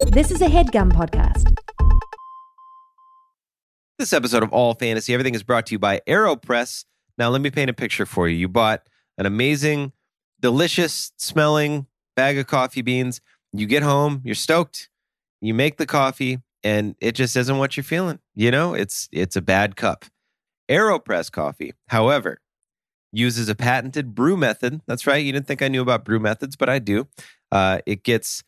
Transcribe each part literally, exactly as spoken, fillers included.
This is a HeadGum podcast. This episode of All Fantasy, everything is brought to you by AeroPress. Now, let me paint a picture for you. You bought an amazing, delicious smelling bag of coffee beans. You get home, you're stoked. You make the coffee, and it just isn't what you're feeling. You know, it's it's a bad cup. AeroPress coffee, however, uses a patented brew method. That's right. You didn't think I knew about brew methods, but I do. Uh, it gets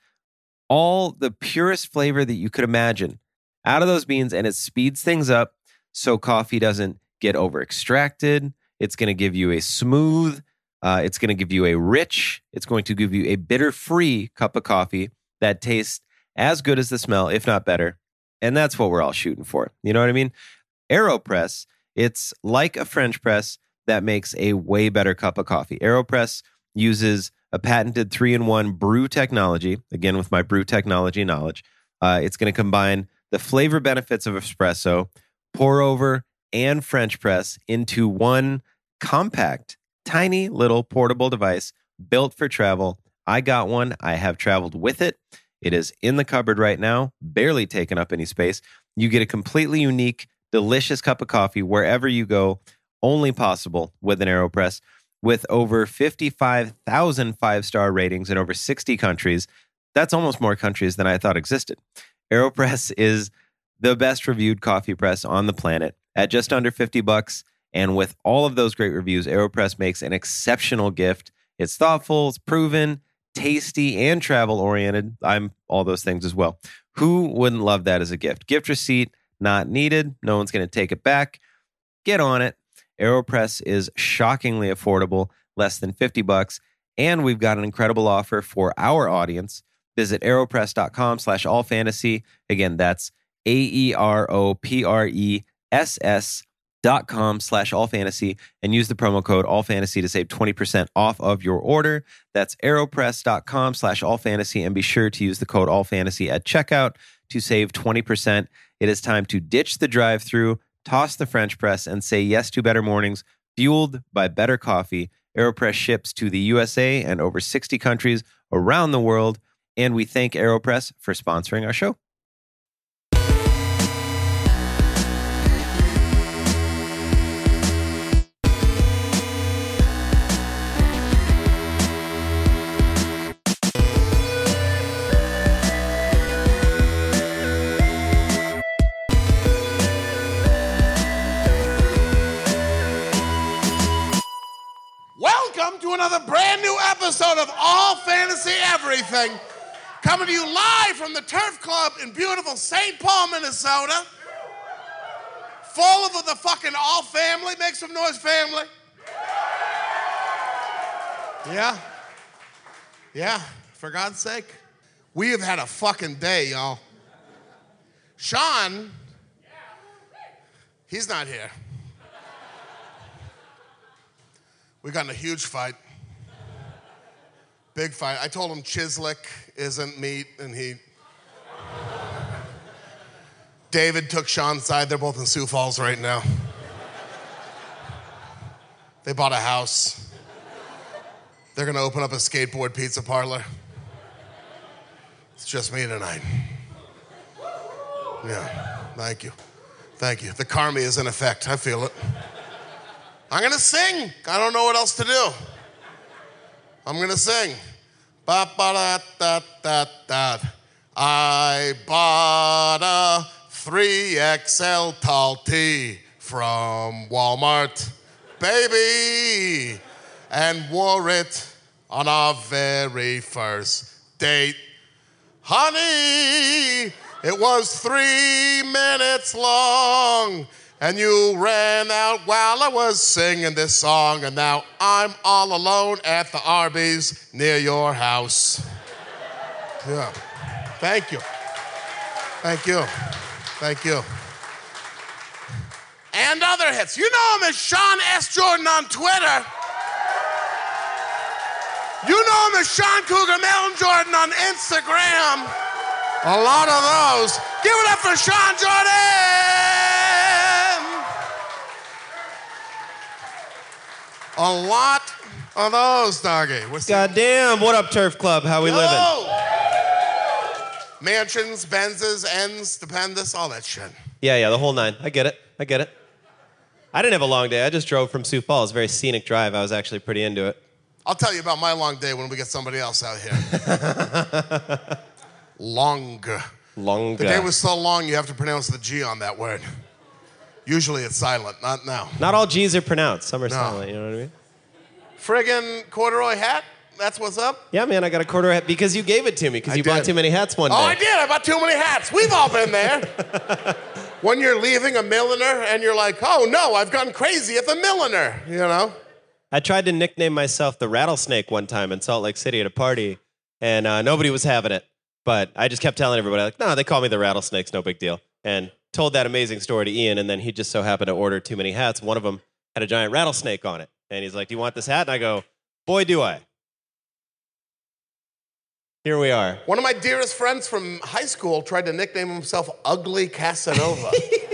all the purest flavor that you could imagine out of those beans, and it speeds things up so coffee doesn't get over extracted. It's going to give you a smooth, uh, it's going to give you a rich, it's going to give you a bitter-free cup of coffee that tastes as good as the smell, if not better. And that's what we're all shooting for. You know what I mean? AeroPress, it's like a French press that makes a way better cup of coffee. AeroPress uses a patented three in one brew technology, again with my brew technology knowledge. Uh, it's going to combine the flavor benefits of espresso, pour over, and French press into one compact, tiny little portable device built for travel. I got one. I have traveled with it. It is in the cupboard right now, barely taking up any space. You get a completely unique, delicious cup of coffee wherever you go, only possible with an AeroPress. With over fifty-five thousand five-star ratings in over sixty countries, that's almost more countries than I thought existed. AeroPress is the best reviewed coffee press on the planet at just under fifty bucks. And with all of those great reviews, AeroPress makes an exceptional gift. It's thoughtful, it's proven, tasty, and travel-oriented. I'm all those things as well. Who wouldn't love that as a gift? Gift receipt, not needed. No one's going to take it back. Get on it. AeroPress is shockingly affordable, less than fifty bucks. And we've got an incredible offer for our audience. Visit aeropress.com slash all fantasy. Again, that's A-E-R-O-P-R-E-S-S dot com slash all fantasy and use the promo code all fantasy to save twenty percent off of your order. That's aeropress.com slash all fantasy and be sure to use the code all fantasy at checkout to save twenty percent. It is time to ditch the drive-thru, toss the French press, and say yes to better mornings fueled by better coffee. AeroPress ships to the U S A and over sixty countries around the world. And we thank AeroPress for sponsoring our show. Welcome to another brand new episode of All Fantasy Everything. Coming to you live from the Turf Club in beautiful Saint Paul, Minnesota. Full of the fucking all family. Make some noise, family. Yeah. Yeah, for God's sake. We have had a fucking day, y'all. Sean, he's not here. We got in a huge fight. Big fight. I told him Chislick isn't meat, and he... David took Sean's side. They're both in Sioux Falls right now. They bought a house. They're gonna open up a skateboard pizza parlor. It's just me tonight. Yeah, thank you. Thank you. The karma is in effect. I feel it. I'm gonna sing. I don't know what else to do. I'm gonna sing. Ba ba da da da da. I bought a three X L tall tee from Walmart, baby, and wore it on our very first date. Honey, it was three minutes long. And you ran out while I was singing this song, and now I'm all alone at the Arby's near your house. Yeah. Thank you. Thank you. Thank you. And other hits. You know him as Sean S. Jordan on Twitter. You know him as Sean Cougar Melon Jordan on Instagram. A lot of those. Give it up for Sean Jordan! A lot of those, doggy. Goddamn, what up, Turf Club? How we Yo. living? Mansions, Benzes, ends, dependus, all that shit. Yeah, yeah, the whole nine. I get it. I get it. I didn't have a long day. I just drove from Sioux Falls. Very scenic drive. I was actually pretty into it. I'll tell you about my long day when we get somebody else out here. Long. Long. The day was so long you have to pronounce the G on that word. Usually it's silent, not now. Not all G's are pronounced. Some are No. silent, you know what I mean? Friggin' corduroy hat? That's what's up? Yeah, man, I got a quarter hat because you gave it to me because I you bought did. too many hats one day. Oh, I did. I bought too many hats. We've all been there. When you're leaving a milliner and you're like, oh no, I've gone crazy at the milliner, you know? I tried to nickname myself the Rattlesnake one time in Salt Lake City at a party, and uh, nobody was having it. But I just kept telling everybody, like, no, they call me the Rattlesnakes, no big deal. And told that amazing story to Ian, and then he just so happened to order too many hats. One of them had a giant rattlesnake on it. And he's like, do you want this hat? And I go, boy, do I. Here we are. One of my dearest friends from high school tried to nickname himself Ugly Casanova.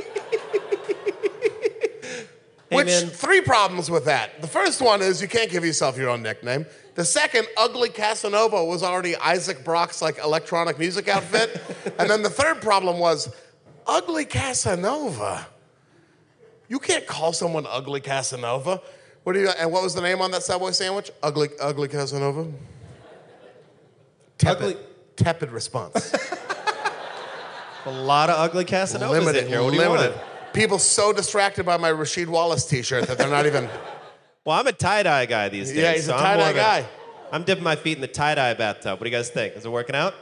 Hey, Which, man. three problems with that. The first one is you can't give yourself your own nickname. The second, Ugly Casanova was already Isaac Brock's like electronic music outfit. And then the third problem was, Ugly Casanova. You can't call someone Ugly Casanova. What do you? And what was the name on that Subway sandwich? Ugly, Ugly Casanova. Tepid, Ugly- tepid response. A lot of ugly Casanovas Limited, in here. What do you limited. want? People so distracted by my Rasheed Wallace T-shirt that they're not even. Well, I'm a tie-dye guy these days. Yeah, he's a so I'm tie-dye more of a- guy. I'm dipping my feet in the tie-dye bathtub. What do you guys think? Is it working out?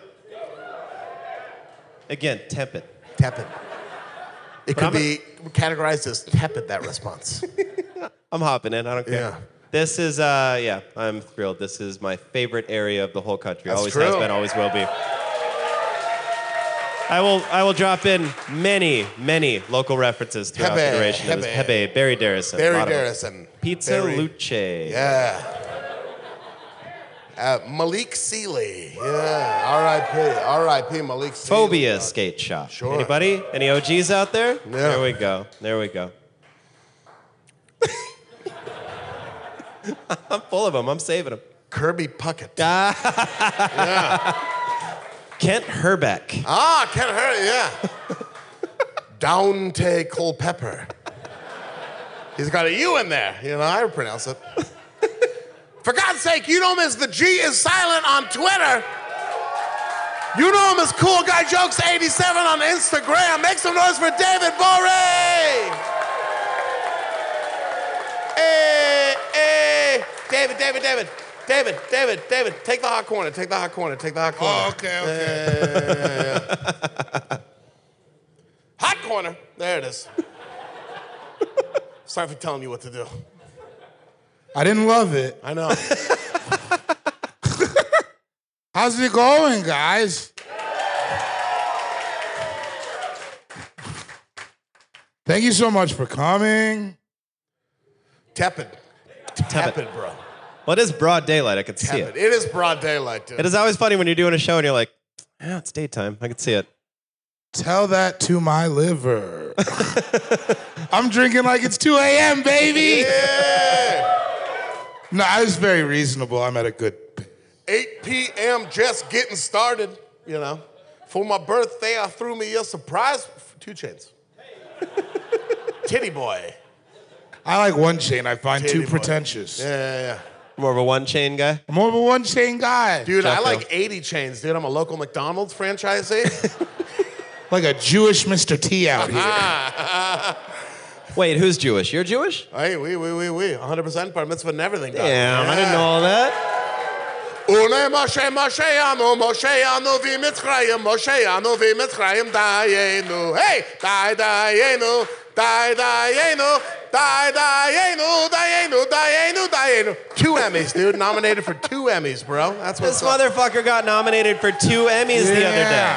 Again, tepid. Tepid. It could I'm a- be categorized as tepid, that response. I'm hopping in. I don't care. Yeah. This is, uh, yeah, I'm thrilled. This is my favorite area of the whole country. That's always true. has been, always will be. I will, I will drop in many, many local references throughout Hebe, the duration of this. Hebe. Hebe, Barry Darrison. a Barry lot of them. Darrison. Pizza Barry- Luce. Yeah. Uh, Malik Sealy. Yeah. R I P. R I P. Malik Sealy. Phobia skate shop. Sure. Anybody? Any O Gs out there? Yeah. There we go. There we go. I'm full of them. I'm saving them. Kirby Puckett. Ah. Yeah. Kent Herbeck. Ah, Ken Hurt, yeah. Dante Culpepper. He's got a U in there. You know, I pronounce it. For God's sake, you know him as the G is silent on Twitter. You know him as Cool Guy Jokes eighty-seven on Instagram. Make some noise for David Borey. Hey, hey. David, David, David. David, David, David, take the hot corner, take the hot corner, take the hot corner. Oh, okay, okay. Yeah, yeah, yeah, yeah. Hot corner. There it is. Sorry for telling you what to do. I didn't love it. I know. How's it going, guys? Thank you so much for coming. Tepid. Tepid, bro. Well, it is broad daylight. I can see Tepid. it. It is broad daylight, dude. It is always funny when you're doing a show and you're like, yeah, it's daytime. I can see it. Tell that to my liver. I'm drinking like it's two a.m., baby. Yeah. No, I was very reasonable. I'm at a good... eight p.m. just getting started, you know. For my birthday, I threw me a surprise. Two chains. Titty boy. I like one chain. I find Titty too boy. pretentious. Yeah, yeah, yeah. More of a one chain guy. I'm more of a one chain guy. Dude, I Jeff like Hill. eighty chains, dude. I'm a local McDonald's franchisee. Like a Jewish Mister T out here. Wait, who's Jewish? You're Jewish? Hey, we, we, we, we. one hundred percent bar mitzvah and everything. dog. Damn, I didn't know all that. Une Moshe, Moshe anu, Moshe anu vi Mitzrayim, Moshe anu vi Mitzrayim, dayenu. Hey, day, dayenu, day, dayenu, day, dayenu, dayenu, dayenu, dayenu. Two Emmys, dude. Nominated for two Emmys, bro. That's what's This up. motherfucker got nominated for two Emmys the other day.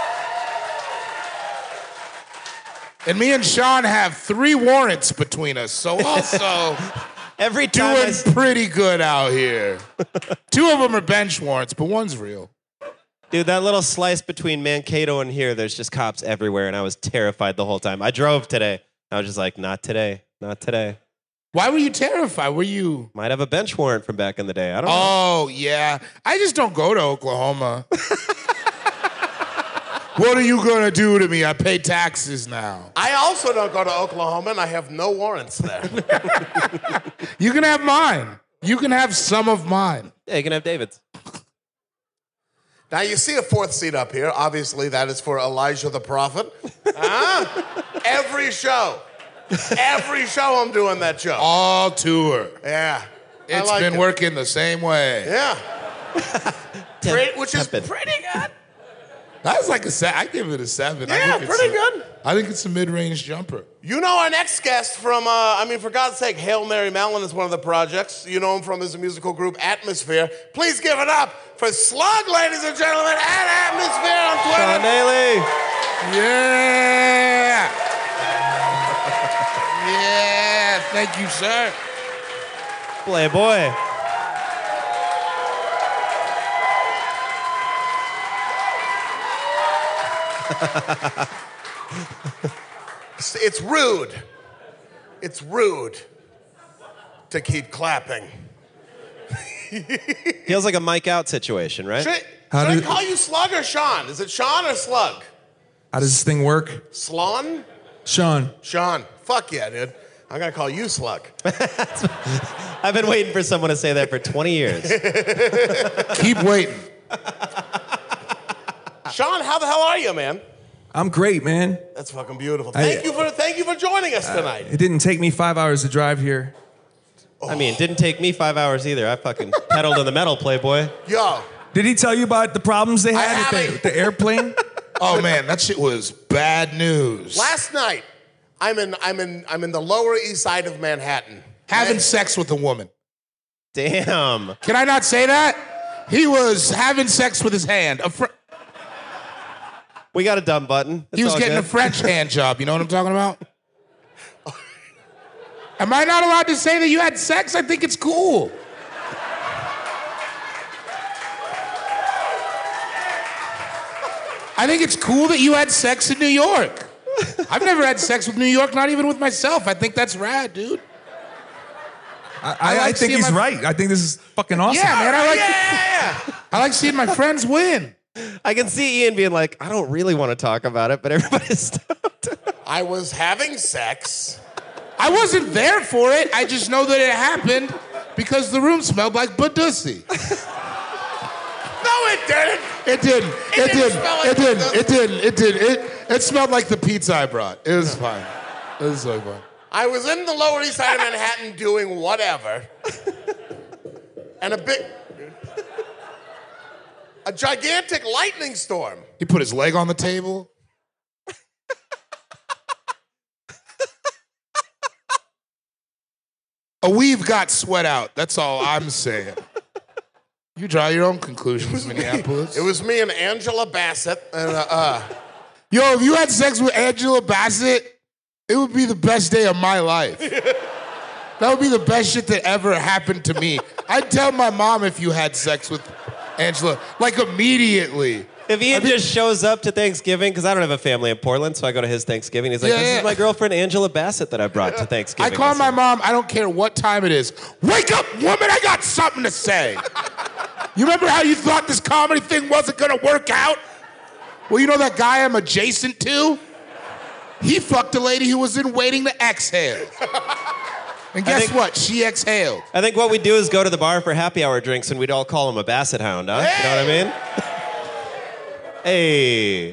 And me and Sean have three warrants between us, so also Every time I doing s- pretty good out here. Two of them are bench warrants, but one's real. Dude, that little slice between Mankato and here, there's just cops everywhere, and I was terrified the whole time. I drove today. I was just like, not today, not today. Why were you terrified? Were you... Might have a bench warrant from back in the day. I don't know. Oh, yeah. I just don't go to Oklahoma. What are you gonna do to me? I pay taxes now. I also don't go to Oklahoma, and I have no warrants there. You can have mine. You can have some of mine. Yeah, you can have David's. Now, you see a fourth seat up here. Obviously, that is for Elijah the prophet. Huh? Every show. Every show I'm doing that joke. All tour. Yeah. I It's like been it. working the same way. Yeah. Pretty- which is Tepid. pretty good. That's like a se- I give it a seven. I Yeah, think it's pretty a- good. I think it's a mid-range jumper. You know our next guest from, uh, I mean, for God's sake, Hail Mary Mallon is one of the projects. You know him from his musical group Atmosphere. Please give it up for Slug, ladies and gentlemen, at Atmosphere on Sean Twitter. Daly. Yeah. Yeah. Thank you, sir. Playboy. It's rude. It's rude to keep clapping. Feels like a mic out situation, right? Should, How should I do- call you Slug or Sean? Is it Sean or Slug? How does this thing work? Slon? Sean. Sean. Fuck yeah, dude. I'm gonna call you Slug. I've been waiting for someone to say that for twenty years. Keep waiting. Sean, how the hell are you, man? I'm great, man. That's fucking beautiful. I- Thank you for thank you for joining us tonight. It didn't take me five hours to drive here. I mean, it didn't take me five hours either. I fucking pedaled to the metal, Playboy. Yo, Did he tell you about the problems they I had with haven't. the, with the airplane? Oh man, that shit was bad news. last night I'm in I'm in I'm in the Lower East Side of Manhattan. Having Right? sex with a woman. Damn. Can I not say that? He was having sex with his hand. A fr- We got a dumb button. It's he was all getting good. a French hand job. You know what I'm talking about? Am I not allowed to say that you had sex? I think it's cool. I think it's cool that you had sex in New York. I've never had sex with New York, not even with myself. I think that's rad, dude. I, I I, like I think seeing he's my- right. I think this is fucking awesome. Yeah, man, I like Yeah, yeah, yeah. I like seeing my friends win. I can see Ian being like, I don't really want to talk about it, but everybody's stoked. I was having sex. I wasn't there for it. I just know that it happened because the room smelled like Badussy. No, it didn't. It didn't. It It, didn't didn't. smell like It didn't. Badussy. It didn't. It didn't. It it smelled like the pizza I brought. It was fine. It was so fine. I was in the Lower East Side of Manhattan doing whatever, and a big, a gigantic lightning storm. He put his leg on the table. A weave got sweat out. That's all I'm saying. You draw your own conclusions, Minneapolis. It was me and Angela Bassett, and uh, uh, Yo, if you had sex with Angela Bassett, it would be the best day of my life. That would be the best shit that ever happened to me. I'd tell my mom if you had sex with Angela, like immediately. If Ian I think- just shows up to Thanksgiving, because I don't have a family in Portland, so I go to his Thanksgiving. He's like, Yeah, this yeah. is my girlfriend Angela Bassett that I brought to I Thanksgiving. call this my year." mom, I don't care what time it is. Wake up, woman, I got something to say. You remember how you thought this comedy thing wasn't gonna work out? Well, you know that guy I'm adjacent to? He fucked a lady who was in Waiting to Exhale. And guess think- what? She exhaled. I think what we do is go to the bar for happy hour drinks, and we'd all call him a Basset Hound, huh? You know what I mean? Hey.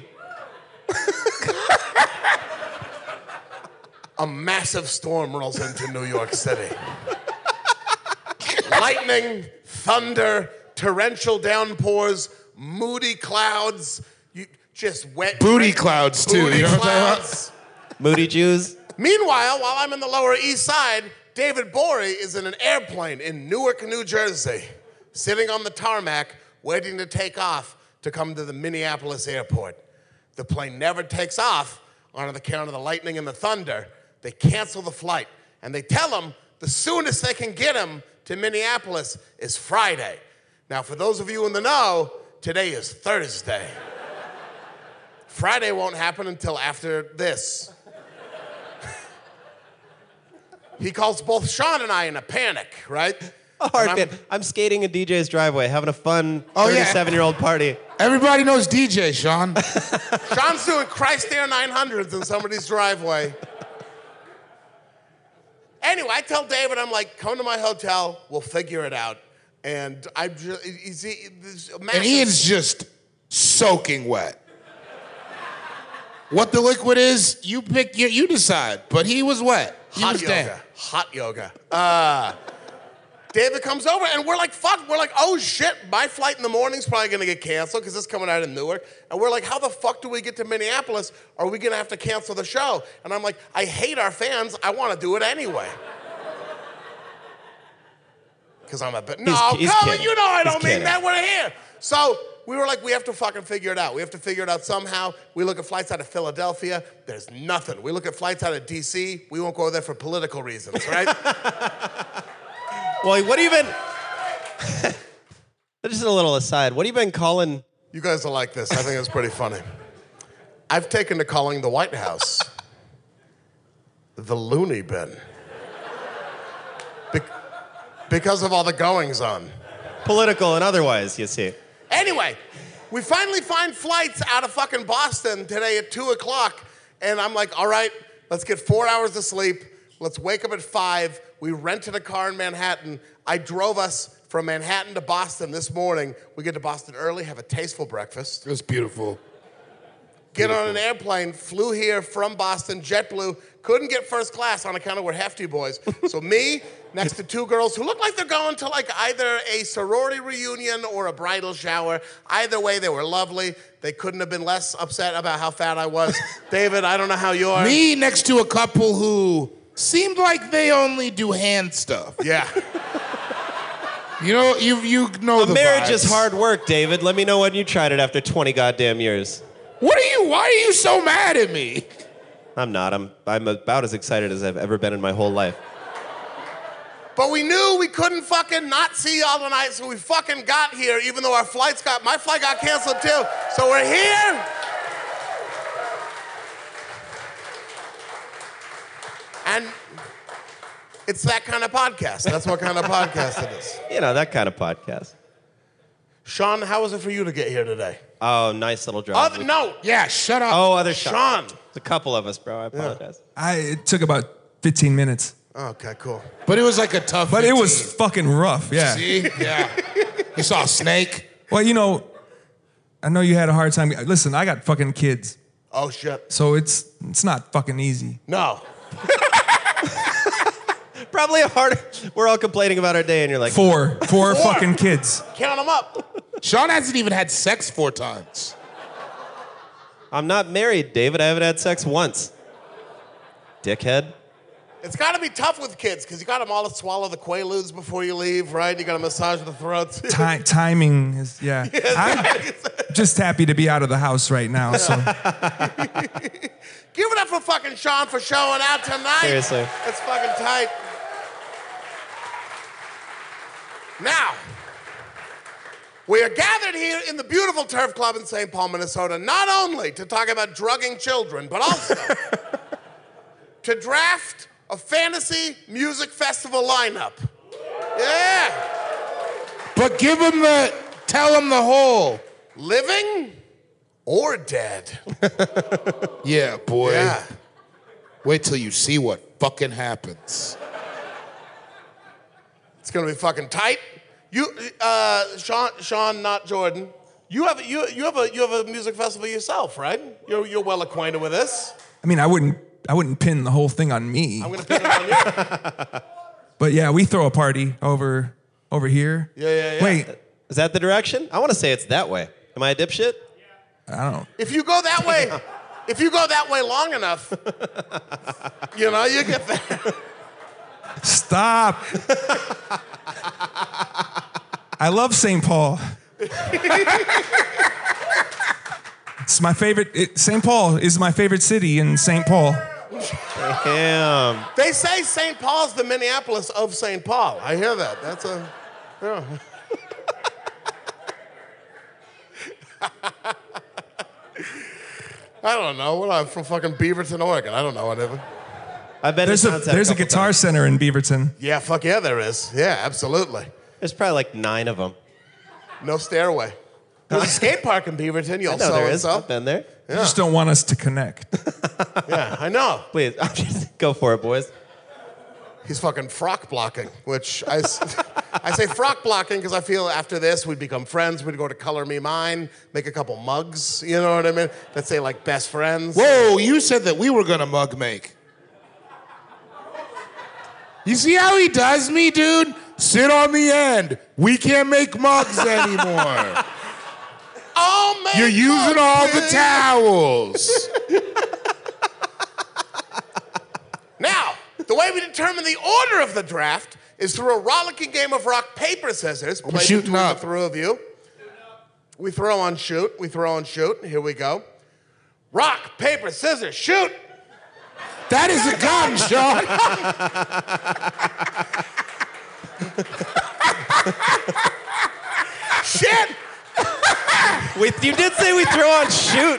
a massive storm rolls into New York City. Lightning, thunder, torrential downpours, moody clouds, you, just wet. Booty clouds, too. Booty You know what I'm talking about? clouds. Moody Jews. Meanwhile, while I'm in the Lower East Side, David Bory is in an airplane in Newark, New Jersey, sitting on the tarmac, waiting to take off to come to the Minneapolis airport. The plane never takes off on the count of the lightning and the thunder. They cancel the flight, and they tell him the soonest they can get him to Minneapolis is Friday. Now, for those of you in the know, today is Thursday. Friday won't happen until after this. He calls both Sean and I in a panic, right? A hard And I'm- fan. I'm skating in D J's driveway, having a fun Oh, yeah. thirty-seven-year-old party. Everybody knows D J, Sean. Sean's doing Christ Air nine hundreds in somebody's driveway. Anyway, I tell David, I'm like, come to my hotel, we'll figure it out. And I just, he's, he, this And massive- Ian's just soaking wet. What the liquid is, you pick, you, you decide. But he was wet. He hot was yoga. damn. Hot yoga. Uh, David comes over and we're like, fuck, we're like, oh shit, my flight in the morning's probably gonna get canceled because it's coming out of Newark. And we're like, how the fuck do we get to Minneapolis? Are we gonna have to cancel the show? And I'm like, I hate our fans, I wanna do it anyway. Because I'm a bit, no, He's- he's come on, kidding. you know I He's don't mean kidding. that, we're here. So we were like, we have to fucking figure it out. We have to figure it out somehow. We look at flights out of Philadelphia, there's nothing. We look at flights out of D C, we won't go there for political reasons, right? Well, what have you been... Just a little aside. What have you been calling... You guys will like this. I think it's pretty funny. I've taken to calling the White House the loony bin. Be- because of all the goings on. Political and otherwise, you see. Anyway, we finally find flights out of fucking Boston today at two o'clock. And I'm like, all right, let's get four hours of sleep. Let's wake up at five. We rented a car in Manhattan. I drove us from Manhattan to Boston this morning. We get to Boston early, have a tasteful breakfast. It was beautiful. Get on an airplane, flew here from Boston, JetBlue, couldn't get first class on account of we're hefty boys. So me, next to two girls who look like they're going to like either a sorority reunion or a bridal shower. Either way, they were lovely. They couldn't have been less upset about how fat I was. David, I don't know how you are. Me next to a couple who seemed like they only do hand stuff. Yeah. You know, you you know A the marriage is vibes. hard work, David. Let me know when you tried it after twenty goddamn years. What are you? Why are you so mad at me? I'm not. I'm, I'm about as excited as I've ever been in my whole life. But we knew we couldn't fucking not see y'all tonight, so we fucking got here, even though our flights got, my flight got canceled too. So we're here. And it's that kind of podcast. That's what kind of podcast it is. You know, that kind of podcast. Sean, how was it for you to get here today? Oh, nice little drive. Other, We- no, Yeah, shut up. Oh, other Sean. It's a couple of us, bro. I apologize. I it took about fifteen minutes, Okay, cool. But it was like a tough. but it was fifteen. fucking rough. Yeah. See, yeah. You saw a snake. Well, you know, I know you had a hard time. Listen, I got fucking kids, Oh shit. so it's it's not fucking easy. No. Probably a hard. We're all complaining about our day, and you're like, Four, four Four. fucking kids. Count them up. Sean hasn't even had sex four times. I'm not married, David. I haven't had sex once. Dickhead. It's got to be tough with kids because you got them all to swallow the Quaaludes before you leave, right? You got to massage the throats. Ti- timing is yeah. I'm just happy to be out of the house right now. So Give it up for fucking Sean for showing out tonight. Seriously. It's fucking tight. Now, we are gathered here in the beautiful Turf Club in Saint Paul, Minnesota, not only to talk about drugging children, but also to draft a fantasy music festival lineup. Yeah. But give him the, tell him the whole. Living or dead. Yeah, boy. Yeah. Wait till you see what fucking happens. It's gonna be fucking tight. You, uh, Sean, Sean, not Jordan. You have you you have a you have a music festival yourself, right? You're you're well acquainted with this. I mean, I wouldn't I wouldn't pin the whole thing on me. I'm gonna pin it on you. But yeah, we throw a party over over here. Yeah, yeah, yeah. Wait, Is that the direction? I want to say it's that way. Am I a dipshit? I don't know. If you go that way, if you go that way long enough, you know you get there. Stop. I love Saint Paul. It's my favorite. It, Saint Paul is my favorite city in Saint Paul. Damn. They say Saint Paul's the Minneapolis of Saint Paul. I hear that. That's a. Yeah. I don't know. What I'm from fucking Beaverton, Oregon. I don't know whatever. I've been There's to a Sunset there's a couple guitar times. center in Beaverton. Yeah, fuck yeah, there is. Yeah, absolutely. There's probably like nine of them. No stairway. There's a skate park in Beaverton. You'll I know so there and is. so. I've been there. You just don't want us to connect. Yeah, I know. Please, go for it, boys. He's fucking frock blocking, which I, s- I say frock blocking because I feel after this we'd become friends. We'd go to Color Me Mine, make a couple mugs, you know what I mean? That say like best friends. Whoa, you said that we were gonna mug make. You see how he does me, dude? Sit on the end. We can't make mugs anymore. Oh, man. You're using all the towels. Now, the way we determine the order of the draft is through a rollicking game of rock, paper, scissors. Played shooting between up. the three of you. We throw on shoot. We throw on shoot. Here we go. Rock, paper, scissors, shoot. That is a gun, Sean. Shit. We, you did say we throw on shoot.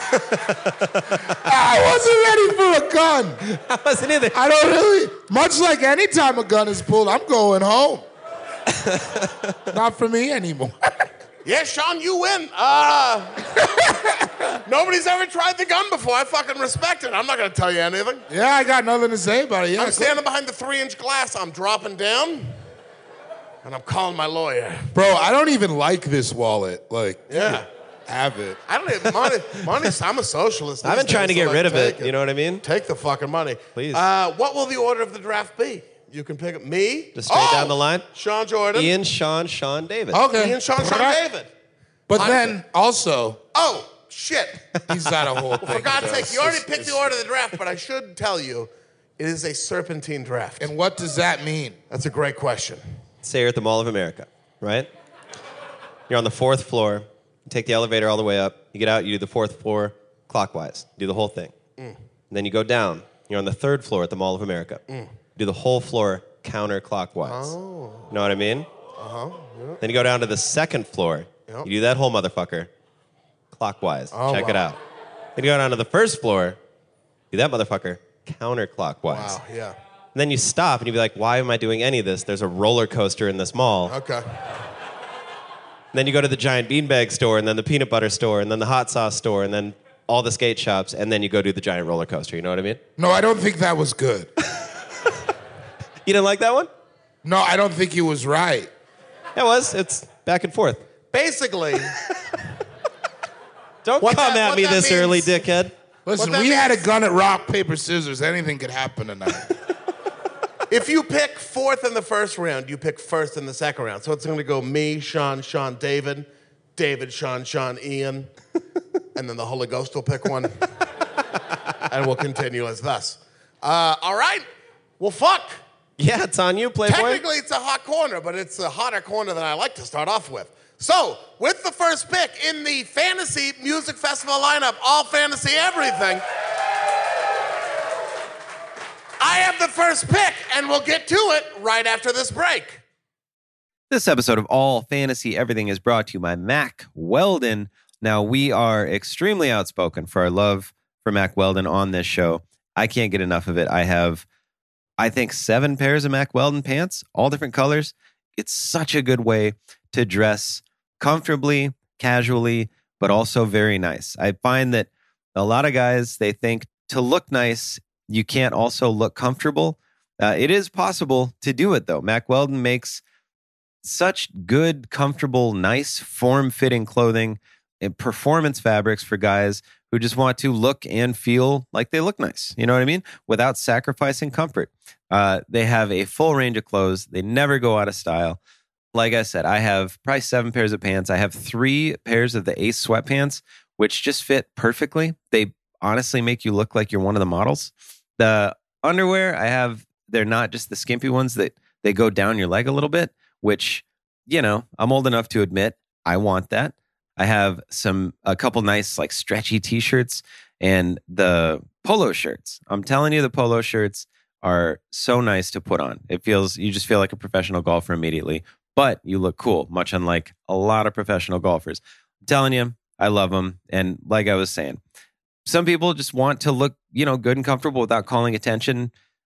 I wasn't ready for a gun. I wasn't either. I don't really. Much like any time a gun is pulled, I'm going home. Not for me anymore. Yeah, Sean, you win. Uh, nobody's ever tried the gun before. I fucking respect it. I'm not going to tell you anything. Yeah, I got nothing to say about it. Yeah, I'm cool. standing behind the three-inch glass. I'm dropping down, and I'm calling my lawyer. Bro, I don't even like this wallet. Like, Yeah. have it. I don't even money. Money. I'm a socialist. I've been these trying to days, get so, rid like, of it. take You know what I mean? Take the fucking money. Please. Uh, what will the order of the draft be? You can pick up me. Just straight Oh! down the line? Sean Jordan. Ian, Sean, Sean, David. Okay. Ian, Sean, Sean, Right. David. But I- then also, Oh, shit. he's got a whole thing. For God's to sake, do. you already It's- picked the it's- order of the draft, but I should tell you, it is a serpentine draft. And what does that mean? That's a great question. Say you're at the Mall of America, right? You're on the fourth floor. You take the elevator all the way up. You get out. You do the fourth floor clockwise. Do the whole thing. And then you go down. You're on the third floor at the Mall of America. Do the whole floor counterclockwise. Oh. You know what I mean? Uh-huh. Then you go down to the second floor. Yep. You do that whole motherfucker clockwise. Oh, Check it wow. out. Then you go down to the first floor. Do that motherfucker counterclockwise. Wow, yeah. And then you stop and you be like, why am I doing any of this? There's a roller coaster in this mall. Okay. And then you go to the giant beanbag store, and then the peanut butter store, and then the hot sauce store, and then all the skate shops, and then you go do the giant roller coaster. You know what I mean? No, I don't think that was good. You didn't like that one? No, I don't think he was right. It was. It's back and forth. Basically, Don't What come that- at what me that this early, means- dickhead. Listen, that we had a means- gun at rock, paper, scissors. Anything could happen tonight. if you pick fourth in the first round, you pick first in the second round. So it's going to go me, Sean, Sean, David, David, Sean, Sean, Ian, and then the Holy Ghost will pick one. And we'll continue as thus. Uh, all right. Well, fuck. Yeah, it's on you, Playboy. Technically, it's a hot corner, but it's a hotter corner than I like to start off with. So, with the first pick in the Fantasy Music Festival lineup, all fantasy everything, I have the first pick, and we'll get to it right after this break. This episode of All Fantasy Everything is brought to you by Mack Weldon. Now, we are extremely outspoken for our love for Mack Weldon on this show. I can't get enough of it. I have, I think, seven pairs of Mack Weldon pants, all different colors. It's such a good way to dress comfortably, casually, but also very nice. I find that a lot of guys, they think to look nice, you can't also look comfortable. Uh, it is possible to do it, though. Mack Weldon makes such good, comfortable, nice, form-fitting clothing and performance fabrics for guys who just want to look and feel like they look nice. You know what I mean? Without sacrificing comfort. Uh, they have a full range of clothes. They never go out of style. Like I said, I have probably seven pairs of pants. I have three pairs of the Ace sweatpants, which just fit perfectly. They honestly make you look like you're one of the models. The underwear I have, they're not just the skimpy ones that they go down your leg a little bit, which, you know, I'm old enough to admit I want that. I have some, a couple nice like stretchy t-shirts and the polo shirts. I'm telling you, the polo shirts are so nice to put on. It feels, you just feel like a professional golfer immediately, but you look cool, much unlike a lot of professional golfers. I'm telling you, I love them. And like I was saying, some people just want to look, you know, good and comfortable without calling attention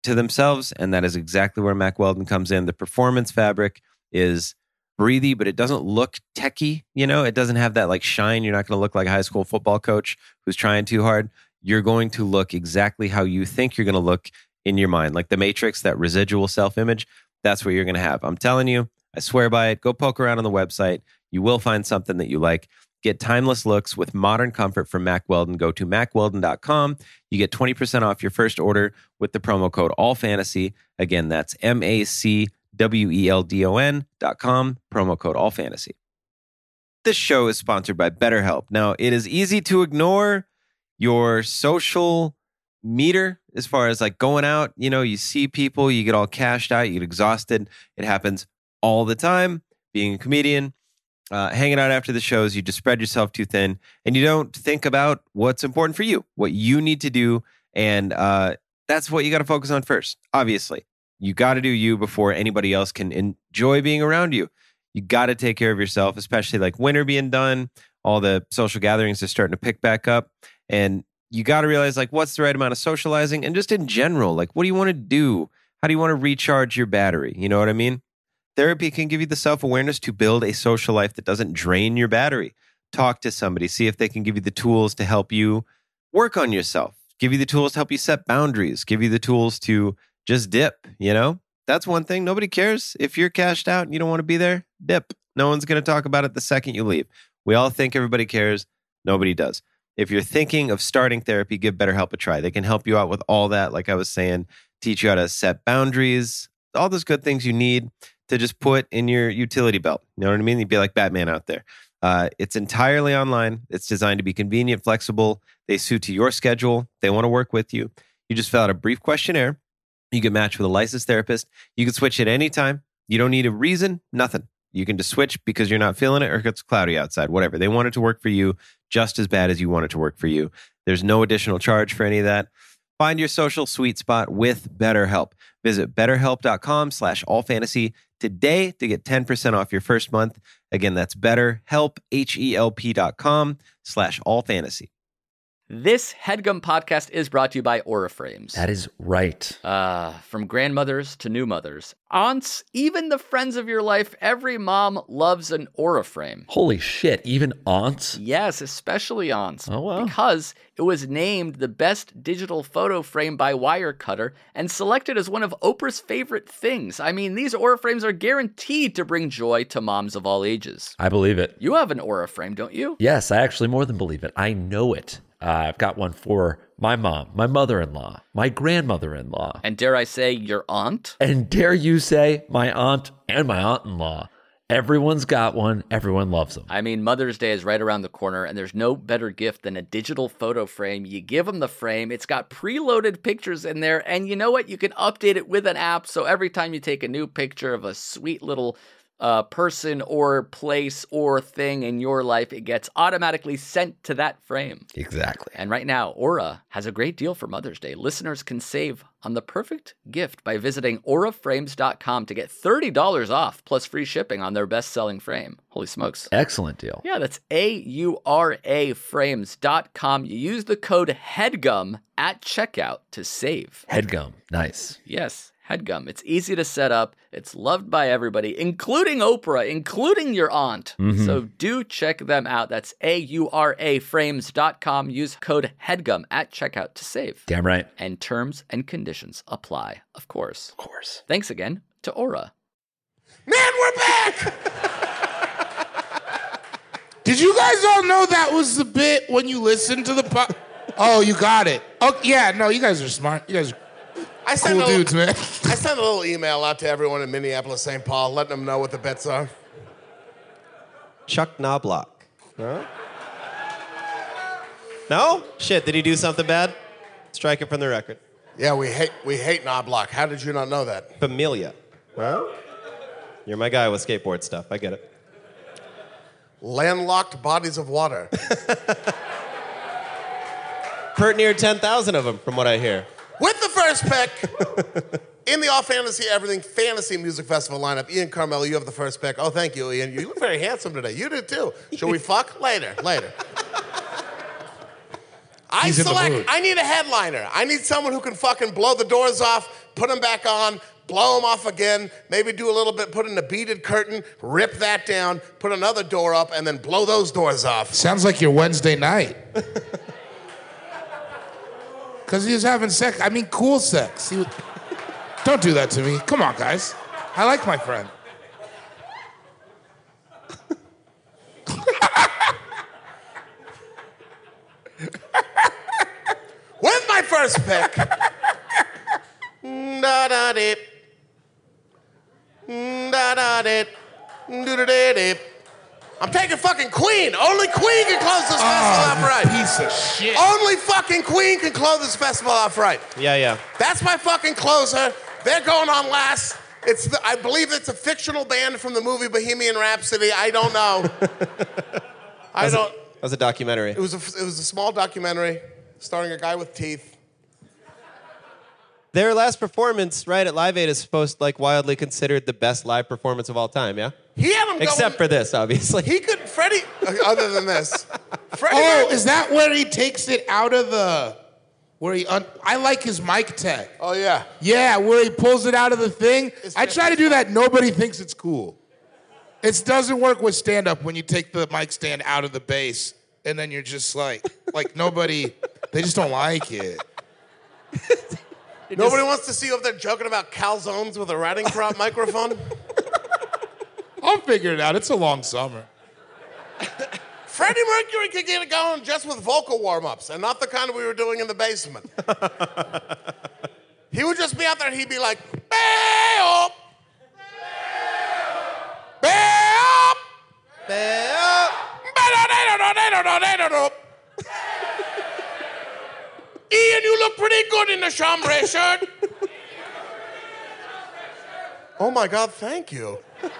to themselves, and that is exactly where Mack Weldon comes in. The performance fabric is breathy, but it doesn't look techy. You know, it doesn't have that like shine. You're not going to look like a high school football coach who's trying too hard. You're going to look exactly how you think you're going to look in your mind, like the Matrix, that residual self-image. That's what you're going to have. I'm telling you, I swear by it. Go poke around on the website. You will find something that you like. Get timeless looks with modern comfort from Mack Weldon. Go to mack weldon dot com. You get twenty percent off your first order with the promo code ALLFANTASY. Again, that's M A C W E L D O N dot com, promo code ALLFANTASY. This show is sponsored by BetterHelp. Now, it is easy to ignore your social meter as far as like going out. You know, you see people, you get all cashed out, you get exhausted. It happens all the time. Being a comedian, uh, hanging out after the shows, you just spread yourself too thin and you don't think about what's important for you, what you need to do. And uh, that's what you got to focus on first, obviously. You got to do you before anybody else can enjoy being around you. You got to take care of yourself, especially like winter being done. All the social gatherings are starting to pick back up. And you got to realize like what's the right amount of socializing and just in general, like what do you want to do? How do you want to recharge your battery? You know what I mean? Therapy can give you the self-awareness to build a social life that doesn't drain your battery. Talk to somebody, see if they can give you the tools to help you work on yourself, give you the tools to help you set boundaries, give you the tools to just dip, you know? That's one thing. Nobody cares. If you're cashed out and you don't want to be there, dip. No one's going to talk about it the second you leave. We all think everybody cares. Nobody does. If you're thinking of starting therapy, give BetterHelp a try. They can help you out with all that, like I was saying, teach you how to set boundaries, all those good things you need to just put in your utility belt. You know what I mean? You'd be like Batman out there. Uh, it's entirely online. It's designed to be convenient, flexible. They suit to your schedule. They want to work with you. You just fill out a brief questionnaire. You get matched with a licensed therapist. You can switch at any time. You don't need a reason, nothing. You can just switch because you're not feeling it or it's cloudy outside, whatever. They want it to work for you just as bad as you want it to work for you. There's no additional charge for any of that. Find your social sweet spot with BetterHelp. Visit betterhelp.com slash allfantasy today to get ten percent off your first month. Again, that's betterhelp, H-E-L-P dot com slash allfantasy. This HeadGum podcast is brought to you by Aura Frames. That is right. Uh, from grandmothers to new mothers, aunts, even the friends of your life, every mom loves an Aura Frame. Holy shit, even aunts? Yes, especially aunts. Oh, wow. Because it was named the best digital photo frame by Wirecutter and selected as one of Oprah's favorite things. I mean, these Aura Frames are guaranteed to bring joy to moms of all ages. I believe it. You have an Aura Frame, don't you? Yes, I actually more than believe it. I know it. Uh, I've got one for my mom, my mother-in-law, my grandmother-in-law. And dare I say, your aunt? And dare you say, my aunt and my aunt-in-law. Everyone's got one. Everyone loves them. I mean, Mother's Day is right around the corner, and there's no better gift than a digital photo frame. You give them the frame. It's got preloaded pictures in there, and you know what? You can update it with an app, so every time you take a new picture of a sweet little uh, person or place or thing in your life, it gets automatically sent to that frame. Exactly. And right now, Aura has a great deal for Mother's Day. Listeners can save on the perfect gift by visiting aura frames dot com to get thirty dollars off plus free shipping on their best-selling frame. Holy smokes. Excellent deal. Yeah, that's A U R A frames dot com. You use the code HEADGUM at checkout to save. HeadGum. Nice. Yes. HeadGum. It's easy to set up. It's loved by everybody, including Oprah, including your aunt. Mm-hmm. So do check them out. That's A U R A frames dot com. Use code HEADGUM at checkout to save. Damn right. And terms and conditions apply, of course. Of course. Thanks again to Aura. Man, we're back! Did you guys all know that was the bit when you listened to the po- Oh, you got it. Oh, yeah, no, you guys are smart. You guys are I sent cool a, dudes, man. I sent a little email out to everyone in Minneapolis, Saint Paul, letting them know what the bets are. Chuck Knobloch. Huh? No? Shit, did he do something bad? Strike it from the record. Yeah, we hate we hate Knobloch. How did you not know that? Familia. Huh? You're my guy with skateboard stuff. I get it. Landlocked bodies of water. Pert near ten thousand of them, from what I hear. With the first pick in the All Fantasy Everything Fantasy Music Festival lineup, Ian Carmelo, you have the first pick. Oh, thank you, Ian. You look very handsome today. You did too. Shall we fuck? Later, later. I He's in the select, mood. I need a headliner. I need someone who can fucking blow the doors off, put them back on, blow them off again, maybe do a little bit, put in a beaded curtain, rip that down, put another door up, and then blow those doors off. Sounds like your Wednesday night. Because he was having sex. I mean, cool sex. He was... Don't do that to me. Come on, guys. I like my friend. With my first pick. Da-da-dip. Da-da-dip. Do-da-da-dip. I'm taking fucking Queen. Only Queen can close this festival off right. Piece of shit. Only fucking Queen can close this festival off right. Yeah, yeah. That's my fucking closer. They're going on last. It's the, I believe it's a fictional band from the movie Bohemian Rhapsody. I don't know. I That don't. was a documentary. It was a, it was a small documentary starring a guy with teeth. Their last performance, right, at Live Aid is supposed like wildly considered the best live performance of all time, yeah? He had him going. Except for this, obviously. He could, Freddie, other than this. Freddie Oh, Mercury- is that where he takes it out of the... Where he... Un- I like his mic tech. Oh, yeah. Yeah, where he pulls it out of the thing. It's I try to do that. Nobody thinks it's cool. It doesn't work with stand-up when you take the mic stand out of the bass and then you're just like... Like, nobody... They just don't like it. Nobody wants to see you if they're joking about calzones with a riding crop microphone. I'll figure it out. It's a long summer. Freddie Mercury could get it going just with vocal warm-ups and not the kind we were doing in the basement. He would just be out there and he'd be like, "Bay-up! Bay-up! Bay-up! Ba-da-da-da-da-da-da-da-da." Ian, you look pretty good in the chambray shirt. Oh my God, thank you.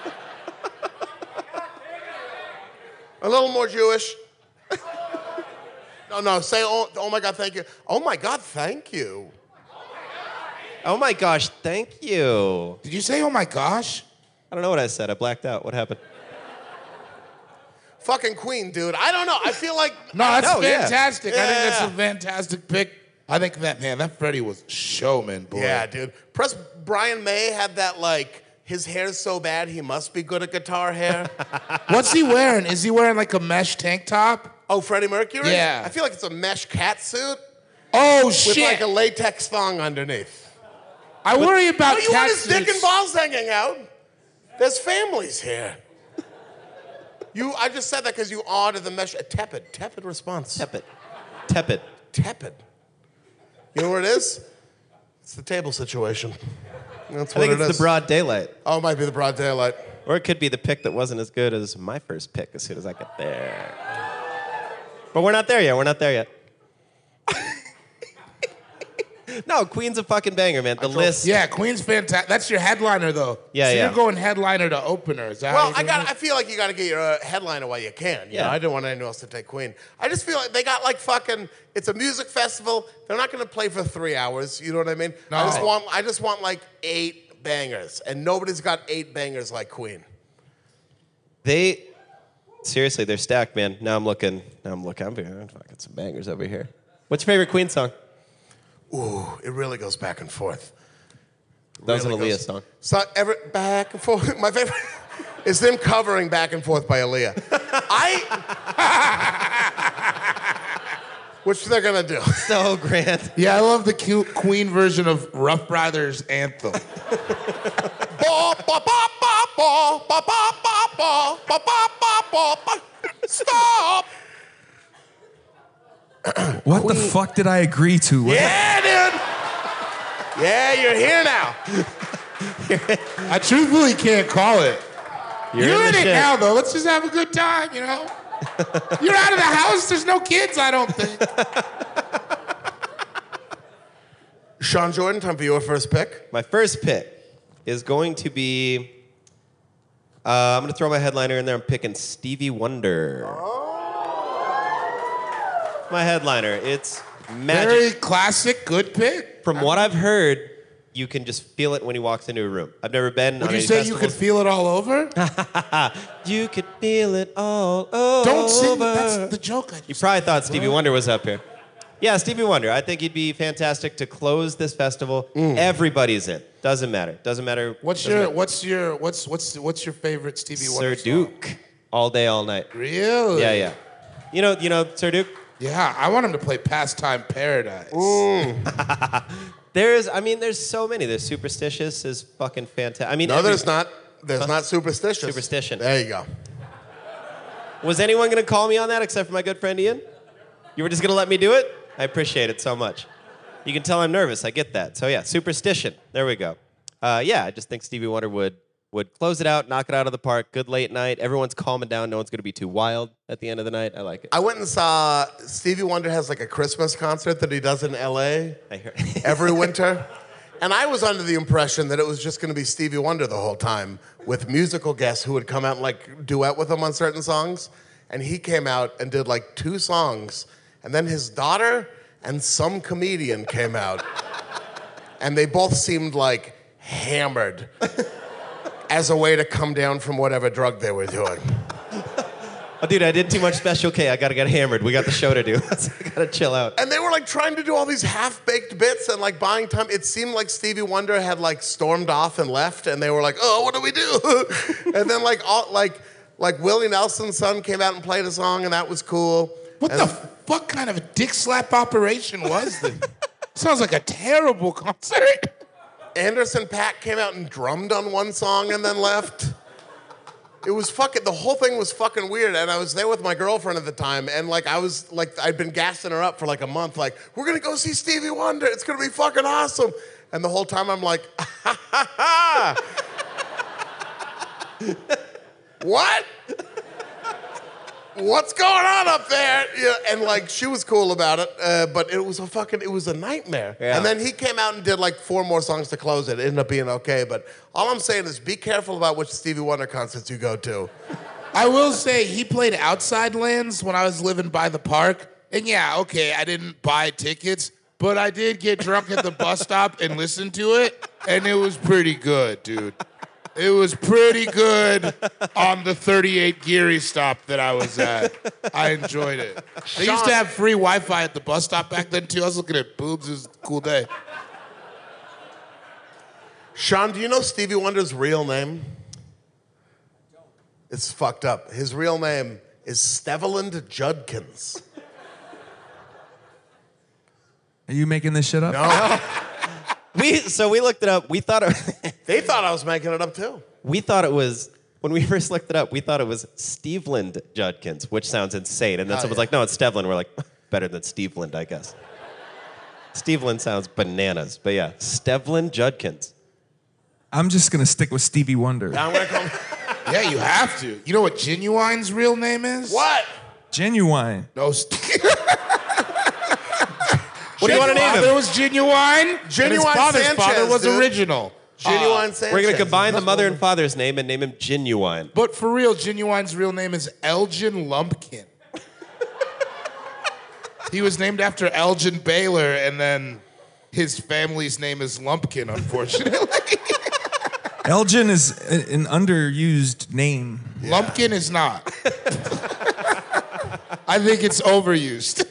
A little more Jewish. No, no, say, oh, oh my God, thank you. Oh my God, thank you. Oh my gosh, thank you. Did you say, oh my gosh? I don't know what I said. I blacked out. What happened? Fucking Queen, dude. I don't know. I feel like... No, that's No, yeah. fantastic. I think that's Yeah. a fantastic pick. I think that, man, that Freddie was showman, boy. Yeah, dude. Plus, Brian May had that, like, his hair's so bad, he must be good at guitar hair. What's he wearing? Is he wearing like a mesh tank top? Oh, Freddie Mercury? Yeah. I feel like it's a mesh cat suit Oh, with, shit. like, a latex thong underneath. I worry about Oh, you want cat his dick suits. and balls hanging out? There's families here. You, I just said that because you awed at the mesh. A tepid, tepid response. Tepid. Tepid. Tepid. You know what it is? It's the table situation. That's I what think it it's is. the broad daylight. Oh, it might be the broad daylight. Or it could be the pick that wasn't as good as my first pick as soon as I get there. But we're not there yet. We're not there yet. No, Queen's a fucking banger, man. The list. Yeah, Queen's fantastic. That's your headliner, though. Yeah, so yeah. you're going headliner to opener. Is that how Well, you're I doing got. it? I feel like you got to get your uh, headliner while you can. You Yeah. know, I didn't want anyone else to take Queen. I just feel like they got like fucking. It's a music festival. They're not going to play for three hours. You know what I mean? I No. just want. I just want like eight bangers, and nobody's got eight bangers like Queen. They, seriously, they're stacked, man. Now I'm looking. Now I'm looking. I'm fucking some bangers over here. What's your favorite Queen song? Ooh, it really goes back and forth. That was an Really Aaliyah goes- song. So every back and forth. My favorite is them covering "Back and Forth" by Aaliyah. I, which they're gonna do. So grand. Yeah, I love the cute Queen version of Rough Riders Anthem. Ba, ba, ba, ba, ba, ba, ba, ba, ba, ba, ba, ba, ba. Stop! What the fuck did I agree to? What- Yeah, dude. Yeah, you're here now. I truthfully can't call it. You're, You're, in, in the it shit. now, though. Let's just have a good time, you know? You're out of the house. There's no kids, I don't think. Sean Jordan, time for your first pick. My first pick is going to be. Uh, I'm going to throw my headliner in there. I'm picking Stevie Wonder. My headliner. It's magic. Very classic, good pick. From what I've heard, you can just feel it when he walks into a room. I've never been Would on you any say you could festivals. feel it all over? You could feel it all over. Don't sing. That's the joke. I You probably thought Stevie Wonder was up here. Yeah, Stevie Wonder. I think he'd be fantastic to close this festival. Everybody's in. Doesn't matter. Doesn't matter. What's doesn't your matter. what's your what's what's what's your favorite Stevie Wonder Sir song? Duke? All day, all night. Really? Yeah, yeah. You know, you know, Sir Duke. Yeah, I want him to play Pastime Paradise. There's, I mean, there's so many. There's Superstitious is fucking fantastic. I mean, No, every- there's not. There's not superstitious. Superstition. There you go. Was anyone gonna call me on that except for my good friend Ian? You were just gonna let me do it? I appreciate it so much. You can tell I'm nervous. I get that. So yeah, Superstition. There we go. Uh, yeah, I just think Stevie Wonder would would close it out, knock it out of the park. Good late night. Everyone's calming down. No one's gonna be too wild at the end of the night. I like it. I went and saw Stevie Wonder has like a Christmas concert that he does in L A I hear. every winter. And I was under the impression that it was just going to be Stevie Wonder the whole time with musical guests who would come out and like duet with him on certain songs. And he came out and did like two songs. And then his daughter and some comedian came out. And they both seemed like hammered as a way to come down from whatever drug they were doing. Oh, dude, I did too much Special K. I gotta get hammered. We got the show to do. I gotta chill out. And they were like trying to do all these half-baked bits and like buying time. It seemed like Stevie Wonder had like stormed off and left, and they were like, "Oh, what do we do?" And then like all like like Willie Nelson's son came out and played a song, and that was cool. What And- the fuck kind of a dick slap operation was this? Sounds like a terrible concert. Anderson .Paak came out and drummed on one song and then left. It was fucking, the whole thing was fucking weird. And I was there with my girlfriend at the time. And like, I was like, I'd been gassing her up for like a month. Like, we're going to go see Stevie Wonder. It's going to be fucking awesome. And the whole time I'm like, ha ha ha. What? What's going on up there? Yeah, and like, she was cool about it, uh, but it was a fucking, it was a nightmare. Yeah. And then he came out and did like four more songs to close it. It ended up being okay, but all I'm saying is be careful about which Stevie Wonder concerts you go to. I will say he played Outside Lands when I was living by the park. And yeah, okay, I didn't buy tickets, but I did get drunk at the bus stop and listen to it, and it was pretty good, dude. It was pretty good on the thirty-eight Geary stop that I was at. I enjoyed it. They used to have free Wi-Fi at the bus stop back then, too. I was looking at boobs. It was a cool day. Sean, do you know Stevie Wonder's real name? It's fucked up. His real name is Steveland Judkins. Are you making this shit up? No, We so we looked it up. We thought it, they thought I was making it up too. we thought it was when we first looked it up. We thought it was Steveland Judkins, which sounds insane. And then Oh, someone's yeah. like, "No, it's Stevland." We're like, "Better than Steveland, I guess." Steveland sounds bananas, but yeah, Stevland Judkins. I'm just gonna stick with Stevie Wonder. I'm gonna call him. Yeah, you have to. You know what Genuine's real name is? What? Genuine. No, Steve. What do you want to name Father him? was Genuine. Genuine and his father's Sanchez, father was dude. original. Genuine Uh, Sanchez. We're gonna combine the mother and father's name and name him Genuine. But for real, Genuine's real name is Elgin Lumpkin. He was named after Elgin Baylor, and then his family's name is Lumpkin, unfortunately. Elgin is a- an underused name. Lumpkin is not. I think it's overused.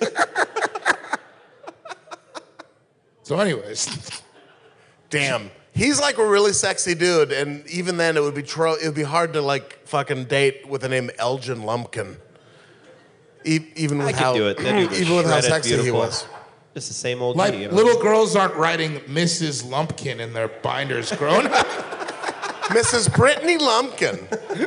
So anyways, Damn. He's like a really sexy dude, and even then, it would be tro- it would be hard to like fucking date with the name Elgin Lumpkin. E- even with I could how do it. That dude was even with how shredded, sexy he beautiful. was. Just the same old like G, you know? little girls aren't writing Missus Lumpkin in their binders growing up. Missus Brittany Lumpkin.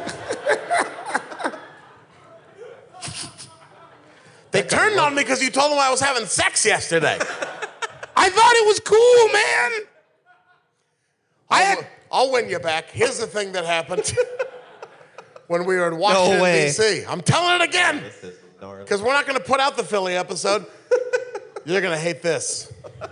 They turned on me because you told them I was having sex yesterday. I thought it was cool, man. I I'll, had, I'll win you back. Here's the thing that happened when we were in Washington, way. D C I'm telling it again This is gnarly. because we're not going to put out the Philly episode. You're going to hate this.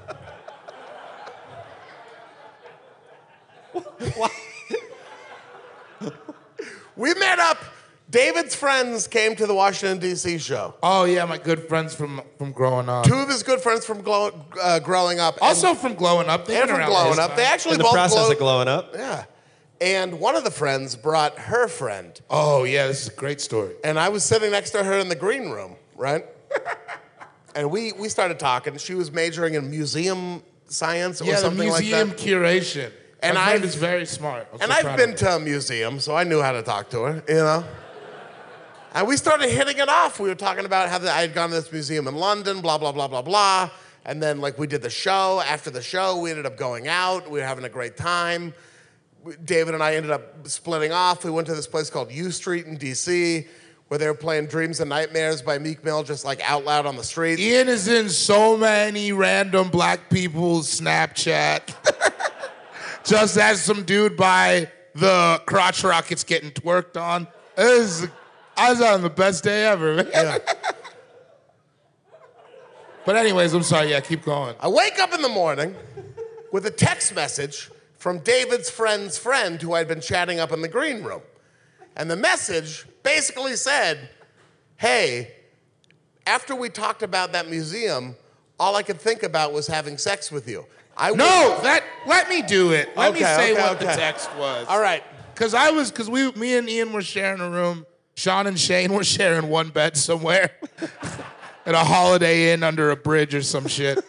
We met up. David's friends came to the Washington, D C show. oh yeah, my good friends from from growing up. Two of his good friends from glow, uh, growing up. and- Also from growing up. They've and been from around glowing this up. time. They actually In the both process glowed- of glowing up. Yeah. And one of the friends brought her friend. Oh yeah, this is a great story. And I was sitting next to her in the green room, right? and we we started talking. She was majoring in museum science or Yeah, the something like museum that. curation. And My friend I've- is very smart. I'm And so I've proud been of her. to a museum, so I knew how to talk to her, you know? And we started hitting it off. We were talking about how the, I had gone to this museum in London, blah, blah, blah, blah, blah. And then, like, we did the show. After the show, we ended up going out. We were having a great time. David and I ended up splitting off. We went to this place called U Street in D C, where they were playing Dreams and Nightmares by Meek Mill just, like, out loud on the street. Ian is in so many random black people's Snapchat. Just as some dude by the crotch rockets getting twerked on. It was, I was having the best day ever, man. Yeah. But anyways, I'm sorry. Yeah, keep going. I wake up in the morning with a text message from David's friend's friend who I'd been chatting up in the green room. And the message basically said, hey, after we talked about that museum, all I could think about was having sex with you. I No, that let me do it. Let me Okay, say okay, what the okay. text was. All right. Cause I was, cause we, me and Ian were sharing a room. Sean and Shane were sharing one bed somewhere, at a Holiday Inn under a bridge or some shit.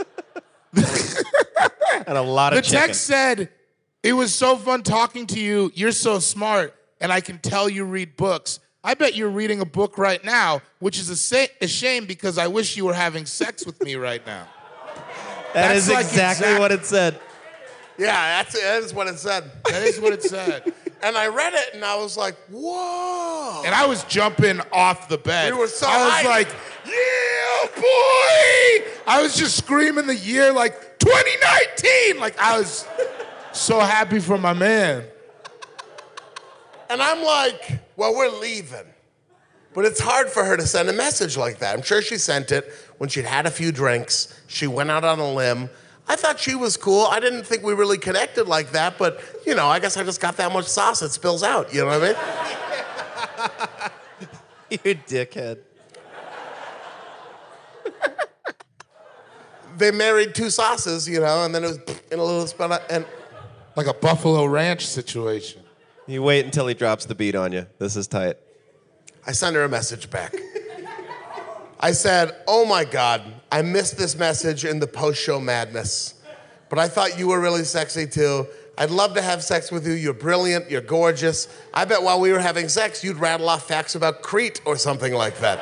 And a lot The of chicken. text said, "It was so fun talking to you. You're so smart, and I can tell you read books. I bet you're reading a book right now, which is a, sa- a shame because I wish you were having sex with me right now." That That's is like exactly exact- what it said. Yeah, that's that is what it said. That is what it said. And I read it and I was like, whoa. And I was jumping off the bed. You were so I was hyped. like, yeah, boy! I was just screaming the year like twenty nineteen. Like I was so happy for my man. And I'm like, well, we're leaving. But it's hard for her to send a message like that. I'm sure she sent it when she'd had a few drinks. She went out on a limb. I thought she was cool. I didn't think we really connected like that, but, you know, I guess I just got that much sauce, it spills out. You know what I mean? You dickhead. They married two sauces, you know, and then it was in a little spill out. And Like a Buffalo Ranch situation. You wait until he drops the beat on you. This is tight. I sent her a message back. I said, oh my God, I missed this message in the post-show madness. But I thought you were really sexy too. I'd love to have sex with you. You're brilliant, you're gorgeous. I bet while we were having sex, you'd rattle off facts about Crete or something like that.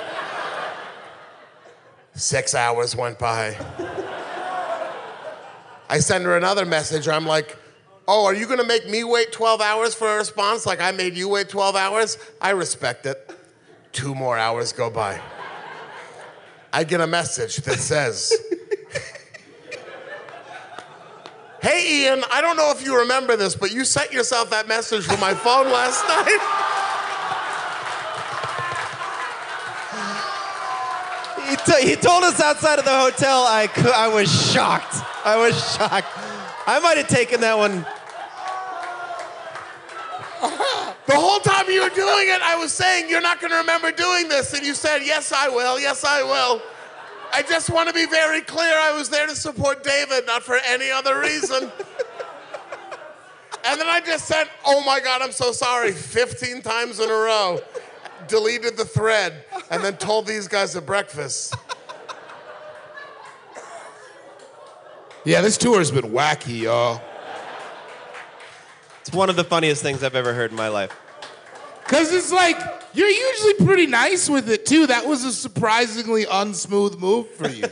Six hours went by. I send her another message. I'm like, oh, are you gonna make me wait twelve hours for a response like I made you wait twelve hours? I respect it. Two more hours go by. I get a message that says, hey, Ian, I don't know if you remember this, but you sent yourself that message from my phone last night. He, t- he told us outside of the hotel. I, cou- I was shocked. I was shocked. I might have taken that one. The whole time you were doing it, I was saying, you're not going to remember doing this. And you said, yes, I will. Yes, I will. I just want to be very clear. I was there to support David, not for any other reason. And then I just said, oh, my God, I'm so sorry, fifteen times in a row. Deleted the thread and then told these guys at breakfast. Yeah, this tour has been wacky, y'all. It's one of the funniest things I've ever heard in my life. Cause it's like, you're usually pretty nice with it too. That was a surprisingly unsmooth move for you.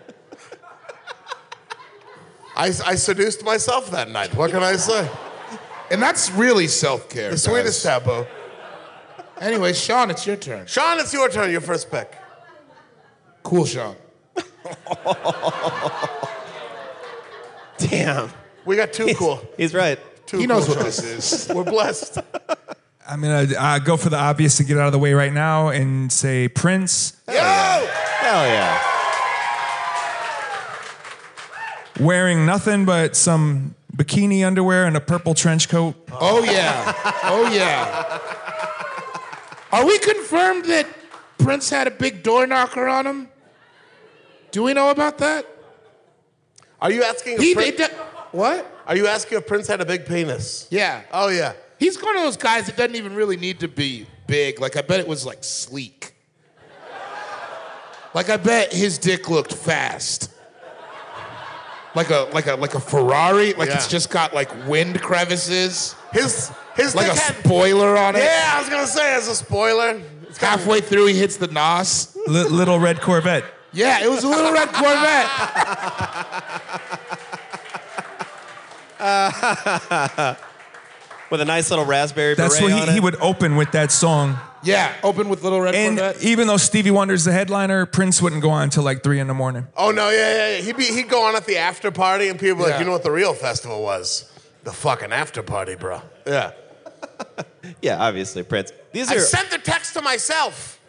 I, I seduced myself that night. What can I say? And that's really self-care. The sweetest guys. taboo. Anyway, Sean, it's your turn. Sean, it's your turn, your first pick. Cool, Sean. Damn. We got two cool. He's right. Two He knows cool what shows. this is. We're blessed. I'm gonna uh, go for the obvious to get out of the way right now and say Prince. Yo! Hell yeah. Wearing nothing but some bikini underwear and a purple trench coat. Oh, yeah. Oh, yeah. Are we confirmed that Prince had a big door knocker on him? Do we know about that? Are you asking if He, Prin- it, what? Are you asking if Prince had a big penis? Yeah. Oh, yeah. He's one of those guys that doesn't even really need to be big. Like, I bet it was, like, sleek. Like I bet his dick looked fast. Like a like a like a Ferrari. Like Yeah. it's just got like wind crevices. His his Like a dick had, spoiler on it. Yeah, I was gonna say as a spoiler. It's got- Halfway through, he hits the N O S. Li- little red Corvette. Yeah, it was a little red Corvette. With a nice little raspberry That's beret what on he, it. he would open with that song. Yeah, open with little red And Corvette. even though Stevie Wonder's the headliner, Prince wouldn't go on until like three in the morning. Oh no, yeah, yeah, yeah. He'd be he'd go on at the after party, and people were Yeah. like, you know what the real festival was? The fucking after party, bro. Yeah. Yeah, obviously, Prince. These I are sent the text to myself.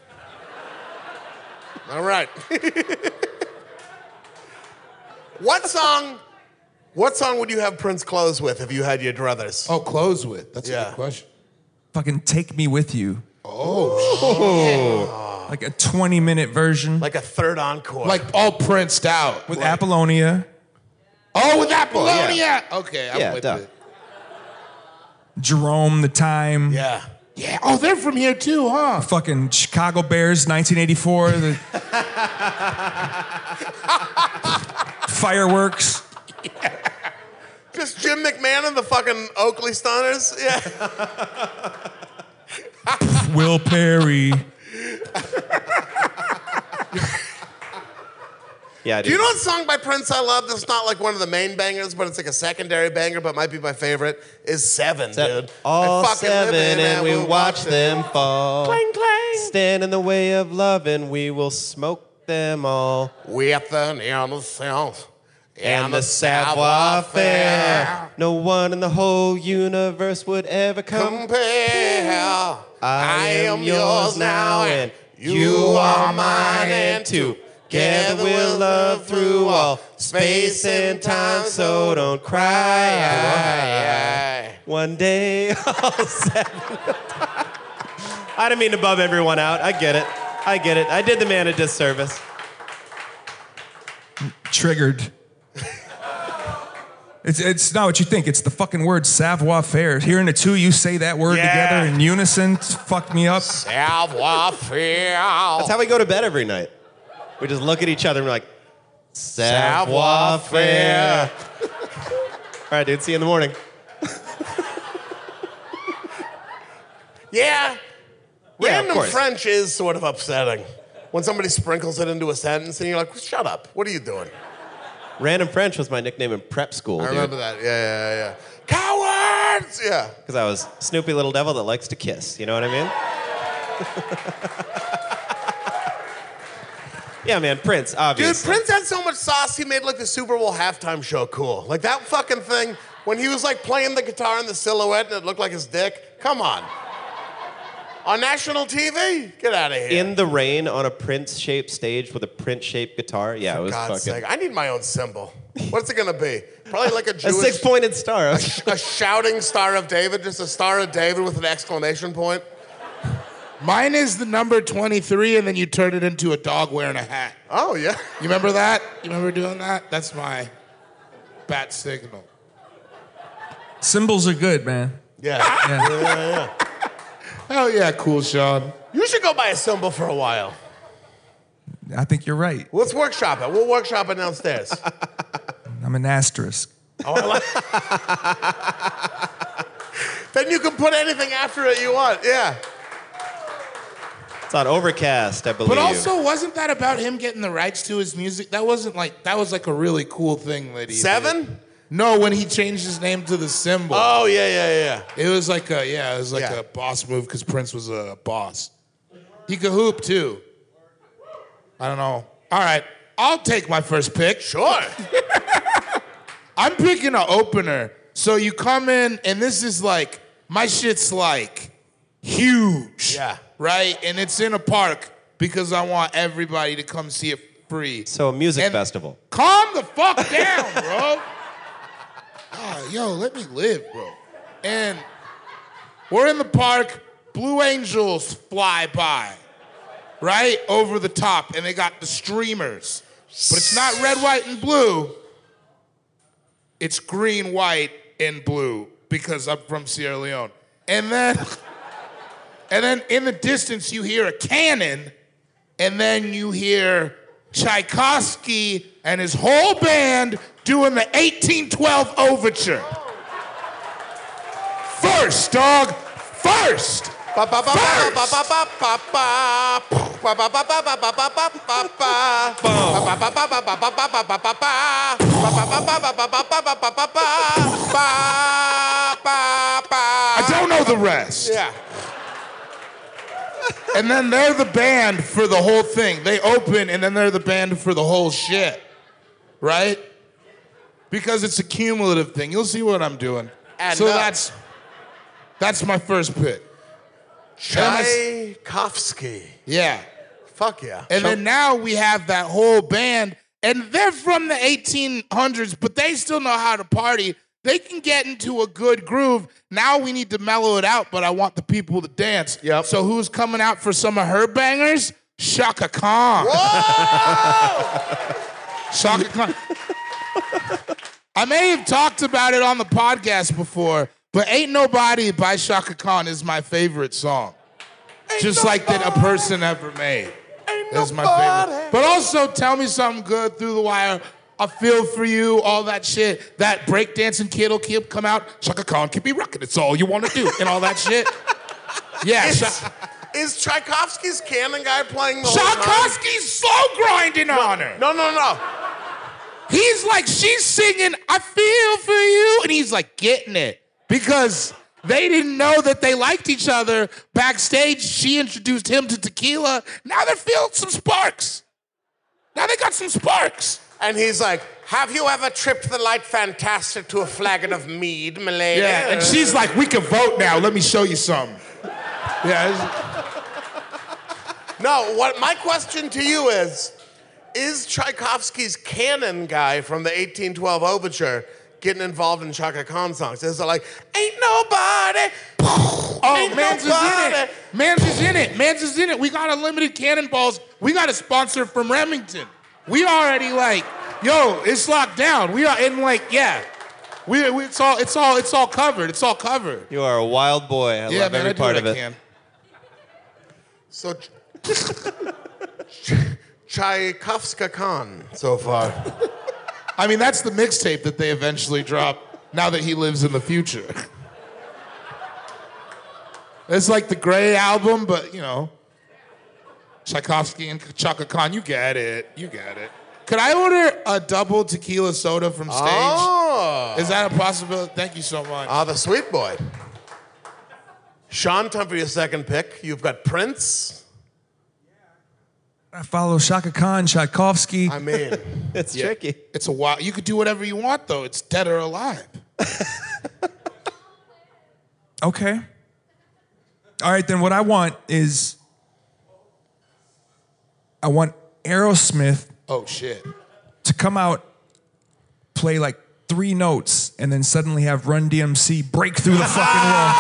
All right. What song? What song would you have Prince close with if you had your druthers? Oh, close with. That's a Yeah. good question. Fucking Take Me With You. Oh, Like a twenty minute version Like a third encore. like all Princed out. with Apollonia, Oh, with Apollonia. Oh, yeah. Okay, I'm Yeah, with duh. it. Jerome, The Time, yeah. Yeah. Oh, they're from here too, huh? fucking Chicago Bears, nineteen eighty-four, the fireworks. Just Jim McMahon and the fucking Oakley Stunners. Yeah. Will Perry. yeah. Do you know what song by Prince I love that's not like one of the main bangers, but it's like a secondary banger, but might be my favorite? Is Seven, dude. All I fucking live seven, in and we we'll watch them fall. Clang, clang. Stand in the way of love, and we will smoke them all. With an innocence And the savoir faire. No one in the whole universe would ever come. compare. I am yours now, and you are mine, and together we'll love through all space and time. So don't cry. One day, all seven. I didn't mean to bum everyone out. I get it. I get it. I did the man a disservice. Triggered. It's, it's not what you think. It's the fucking word savoir faire. Hearing the two of you say that word Yeah. together in unison fucked me up. Savoir faire. That's how we go to bed every night. We just look at each other and we're like, savoir faire. All right, dude. See you in the morning. Yeah. Yeah, of Random course. French is sort of upsetting. When somebody sprinkles it into a sentence and you're like, shut up. What are you doing? Random French was my nickname in prep school, I dude. remember that. Yeah, yeah, yeah. Cowards! Yeah. Because I was Snoopy little devil that likes to kiss. You know what I mean? Yeah, man. Prince, Dude, obviously. Prince had so much sauce, he made like the Super Bowl halftime show cool. Like that fucking thing, when he was like playing the guitar in the silhouette and it looked like his dick. Come on. On national T V? Get out of here. In the rain on a Prince-shaped stage with a Prince-shaped guitar. Yeah, it was God's fucking... sake. I need my own symbol. What's it gonna be? Probably like a A Jewish... six-pointed star. a shouting Star of David, just a Star of David with an exclamation point. Mine is the number twenty-three, and then you turn it into a dog wearing a hat. Oh, yeah. You remember that? You remember doing that? That's my bat signal. Symbols are good, man. Yeah. Yeah. yeah, yeah, yeah. Hell yeah, cool, Sean. You should go buy a symbol for a while. I think you're right. Let's workshop it. We'll workshop it downstairs. I'm an asterisk. Oh, I like Then you can put anything after it you want. Yeah. It's on Overcast, I believe. But also, wasn't that about him getting the rights to his music? That wasn't like, that was like a really cool thing that he Seven? did. No, when he changed his name to the symbol. Oh, yeah, yeah, yeah. It was like a, yeah, it was like Yeah. a boss move because Prince was a boss. He could hoop too. I don't know. All right, I'll take my first pick. Sure. I'm picking an opener. So you come in, and this is like, my shit's like huge. Yeah. Right? And it's in a park because I want everybody to come see it free. So a music And- festival. Calm the fuck down, bro. Oh, yo, let me live, bro. And we're in the park. Blue Angels fly by, right? Over the top. And they got the streamers. But it's not red, white, and blue. It's green, white, and blue because I'm from Sierra Leone. And then, and then in the distance, you hear a cannon. and then you hear Tchaikovsky and his whole band doing the eighteen twelve overture. First, dog. First. I don't know the rest. Yeah. And then they're the band for the whole thing. They open and then they're the band for the whole shit. Right? Because it's a cumulative thing. You'll see what I'm doing. And so uh, that's that's my first pick. Tchaikovsky. Yeah. Fuck yeah. And then now we have that whole band, and they're from the eighteen hundreds, but they still know how to party. They can get into a good groove. Now we need to mellow it out, but I want the people to dance. Yep. So who's coming out for some of her bangers? Shaka Khan. Shaka Khan. I may have talked about it on the podcast before, but Ain't Nobody by Shaka Khan is my favorite song. Ain't Just like that a person ever made. That's my favorite. But also, Tell Me Something Good, Through the Wire, I Feel For You, all that shit. That breakdancing kid will keep come out. Shaka Khan, keep me rocking. It's all you want to do. And all that shit. Yeah. Is, Sha- is Tchaikovsky's canon guy playing the whole time? Tchaikovsky's slow grinding on her. No, no, no. He's like, she's singing, I feel for you. And he's like getting it. Because they didn't know that they liked each other. Backstage, she introduced him to tequila. Now they're feeling some sparks. Now they got some sparks. And he's like, have you ever tripped the light fantastic to a flagon of mead, milady? Yeah, and she's like, we can vote now. Let me show you something. Yeah. No, what my question to you is, is Tchaikovsky's canon guy from the eighteen twelve overture getting involved in Chaka Khan songs? Is it like, ain't nobody, Oh, ain't Mans is nobody. in it. Mans is in it. Mans is in it. We got unlimited cannonballs. We got a sponsor from Remington. We already like, yo, it's locked down. We are in like, yeah. We, we it's all it's all it's all covered. It's all covered. You are a wild boy. I yeah, love man, every I do part what of I it. can. So, Tchaikovsky Khan so far. I mean, that's the mixtape that they eventually drop now that he lives in the future. It's like the Gray album, but, you know, Tchaikovsky and Chaka Khan, you get it. You get it. Could I order a double tequila soda from stage? Oh. Is that a possibility? Thank you so much. Ah, the sweet boy. Sean, time for your second pick. You've got Prince. I follow Shaka Khan, Tchaikovsky. I mean, It's Yeah. tricky. It's a wild. You could do whatever you want, though. It's dead or alive. Okay. All right, then what I want is I want Aerosmith Oh, shit. to come out, play like three notes, and then suddenly have Run D M C break through the fucking wall.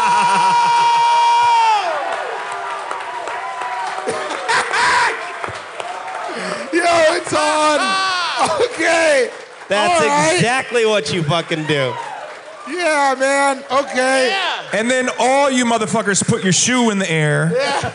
Yo, it's on. Okay. That's All right. exactly what you fucking do. Yeah, man. Okay. And then all you motherfuckers put your shoe in the air.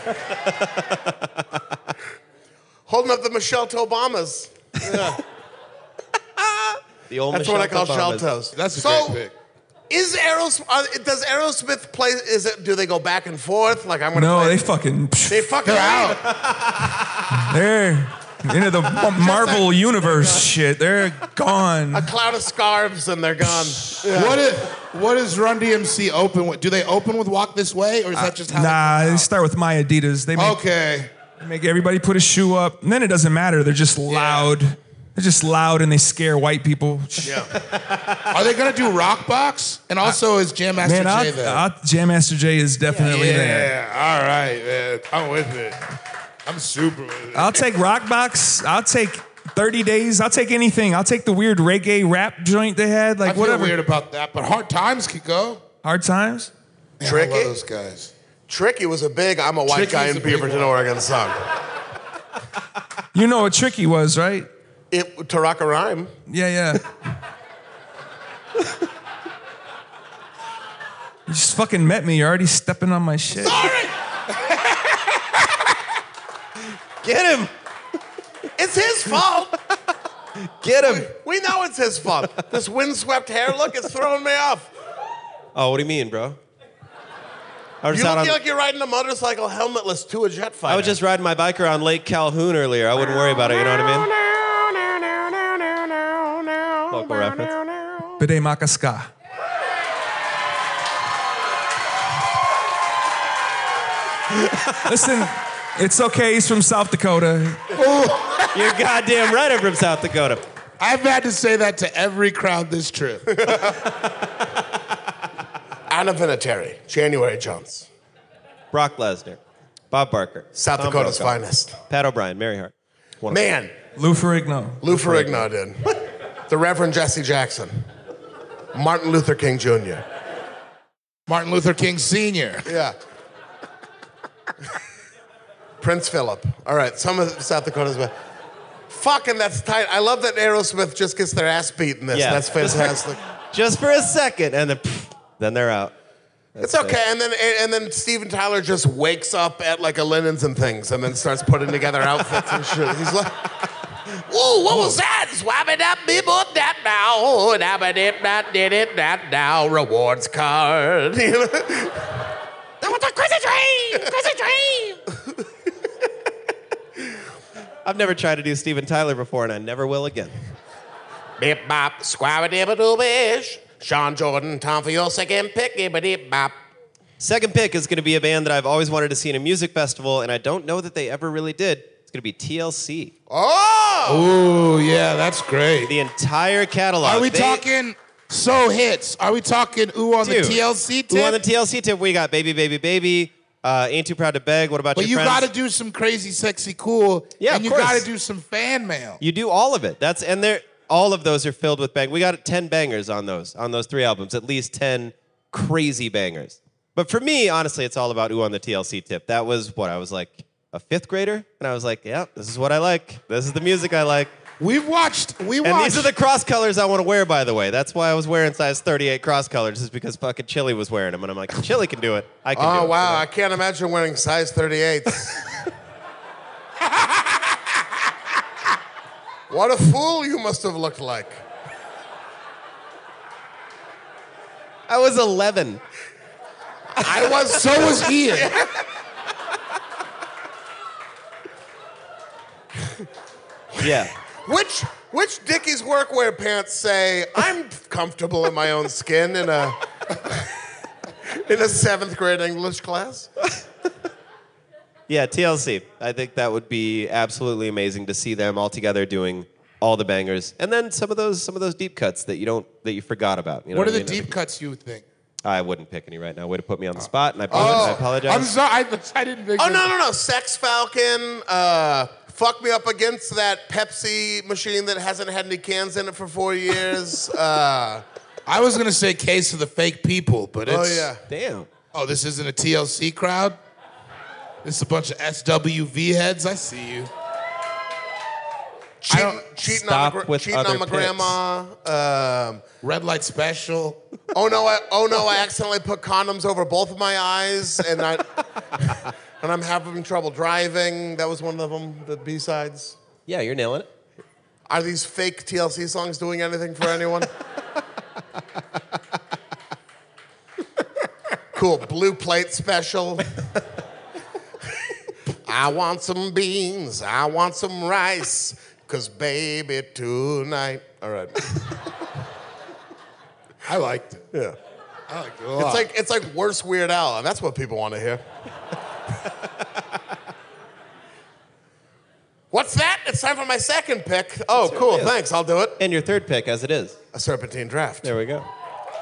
holding up the Michelle Obamas. Yeah. The old That's Michelle what I call Obamas. Sheltos. That's a so, great pick. Is Aerosmith, uh, does Aerosmith play, is it, do they go back and forth? Like, I'm gonna No, play. they fucking, They fucking They're out. they're into the Marvel universe shit. They're gone. A cloud of scarves and they're gone. What is what does Run D M C open with? Do they open with Walk This Way, or is that just how? Nah, they they start with My Adidas. They come make, out? Okay. they make everybody put a shoe up, and then it doesn't matter. They're just loud. They're just loud, and they scare white people. Yeah. Are they gonna do Rock Box? And also, is Jam Master Man, Jay I'll, there? I'll, Jam Master Jay is definitely there. Yeah. All right, man. I'm with it. I'm super with it. I'll take Rockbox. I'll take thirty days. I'll take anything. I'll take the weird reggae rap joint they had. I Like feel whatever. weird about that, but Hard Times could go. Hard times. Man, Tricky? I love those guys. Tricky was a big I'm a white Tricky guy is in a big Beaverton, one. Oregon song. You know what Tricky was, right? It, to rock a rhyme. Yeah, yeah. You just fucking met me. You're already stepping on my shit. Sorry. Get him. It's his fault. Get him. We know it's his fault. This windswept hair look is throwing me off. Oh, what do you mean, bro? I was, You out look on, like you're riding a motorcycle helmetless to a jet fighter. I was just riding my bike around Lake Calhoun earlier. I wouldn't worry about it, you know what I mean? Local reference. Bide Makaska. Listen, it's okay. He's from South Dakota. You're goddamn right I'm from South Dakota. I've had to say that to every crowd this trip. Anna Vinatieri, January Jones. Brock Lesnar. Bob Barker. South Tom Dakota's Brokaw, finest. Pat O'Brien. Mary Hart. One of Man, Lou Ferrigno. Lou Ferrigno did. The Reverend Jesse Jackson. Martin Luther King Junior Martin Luther King Senior Yeah. Prince Philip. All right, some of South Dakota's best. Fucking, that's tight. I love that Aerosmith just gets their ass beat in this. Yeah. That's fantastic. Just for a second, and then pff, then they're out. It's okay, and then and then Steven Tyler just wakes up at like a Linens and things, and then starts putting together outfits and shit. He's like, "Whoa, what was that? Swab it up, be book that now, dabba dip that did it that now rewards card." You know? That was a crazy dream, crazy dream. I've never tried to do Steven Tyler before, and I never will again. Bip bop, squabba dibba doo bish. Sean Jordan, time for your second pick, dibba dip bop. Second pick is going to be a band that I've always wanted to see in a music festival, and I don't know that they ever really did. It's going to be T L C. Oh! Ooh, yeah, that's great. The entire catalog. Are we They- talking so hits? Are we talking ooh on Dude, the T L C tip? Ooh, on the T L C tip, we got Baby, Baby, Baby, uh, Ain't Too Proud to Beg. What about But your you friends? got to do some crazy, sexy, cool. Yeah, and of you course. got to do some fan mail. You do all of it. That's and they're all of those are filled with bang. We got ten bangers on those on those three albums. At least ten crazy bangers. But for me, honestly, it's all about ooh on the T L C tip. That was what I was like a fifth grader, and I was like, yeah, this is what I like. This is the music I like. We've watched. We And watched. these are the cross colors I want to wear, by the way. That's why I was wearing size thirty-eight cross colors, is because fucking Chili was wearing them. And I'm like, Chili can do it. I can do Oh, it. wow. I can't imagine wearing size thirty-eights. What a fool you must have looked like. I was eleven. I was so was Ian. Yeah. Which which Dickies workwear pants say I'm comfortable in my own skin in a in a seventh grade English class? Yeah, T L C. I think that would be absolutely amazing to see them all together doing all the bangers, and then some of those some of those deep cuts that you don't that you forgot about. You know What are I the mean? deep cuts you think? I wouldn't pick any right now. Way to put me on the spot, and I apologize. I apologize. I'm sorry. I, I didn't think. Oh of- no no no! Sex Falcon, uh, fuck me up against that Pepsi machine that hasn't had any cans in it for four years. Uh, I was gonna say Case of the Fake People, but it's. oh yeah. Damn. Oh, this isn't a T L C crowd. This is a bunch of S W V heads. I see you. Cheating, don't- cheating Stop on my, gra- with cheating other on my picks. grandma. Um, Red Light Special. oh no! I, oh no! I accidentally put condoms over both of my eyes, and I and I'm having trouble driving. That was one of them. The B sides. Yeah, you're nailing it. Are these fake T L C songs doing anything for anyone? Cool. Blue Plate Special. I want some beans. I want some rice. Cause baby, tonight. All right. I liked it. Yeah. I liked it a lot. It's like it's like worse Weird Al, and that's what people want to hear. What's that? It's time for my second pick. Oh, It cool. certainly is. Thanks. I'll do it. And your third pick, as it is. A Serpentine Draft. There we go.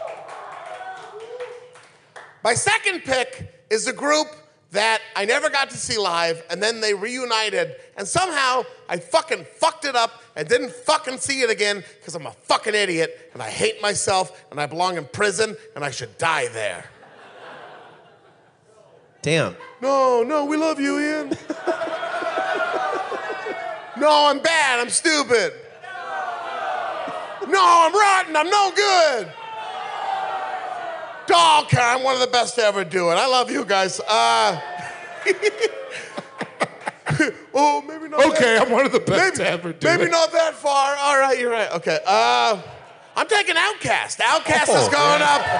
My second pick is a group that I never got to see live, and then they reunited, and somehow I fucking fucked it up and didn't fucking see it again because I'm a fucking idiot, and I hate myself, and I belong in prison, and I should die there. Damn. No, no, we love you, Ian. No, I'm bad, I'm stupid. No, I'm rotten, I'm no good. Oh, okay, I'm one of the best to ever do it. I love you guys. Uh, Oh, maybe not. Okay, that. I'm one of the best maybe, to ever do Maybe it. not that far. All right, you're right. Okay. Uh, I'm taking Outkast. Outkast Oh, is going yeah. up.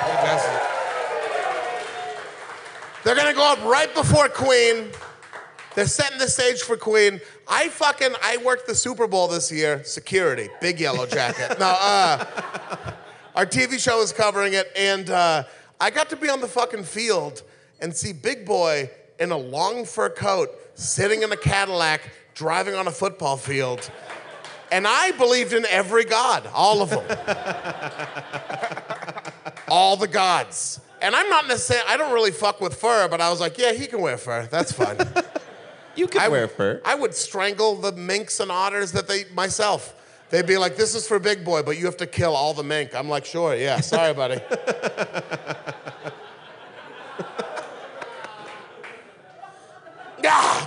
They're gonna go up right before Queen. They're setting the stage for Queen. I fucking I worked the Super Bowl this year. Security, big yellow jacket. No, uh, our T V show is covering it, and uh, I got to be on the fucking field and see Big Boy in a long fur coat, sitting in a Cadillac, driving on a football field. And I believed in every god, all of them. All the gods. And I'm not necessarily, I don't really fuck with fur, but I was like, yeah, he can wear fur. That's fine. You can I wear would- fur. I would strangle the minks and otters that they, myself. They'd be like, this is for Big Boy, but you have to kill all the mink. I'm like, sure, yeah, sorry, buddy. Ah!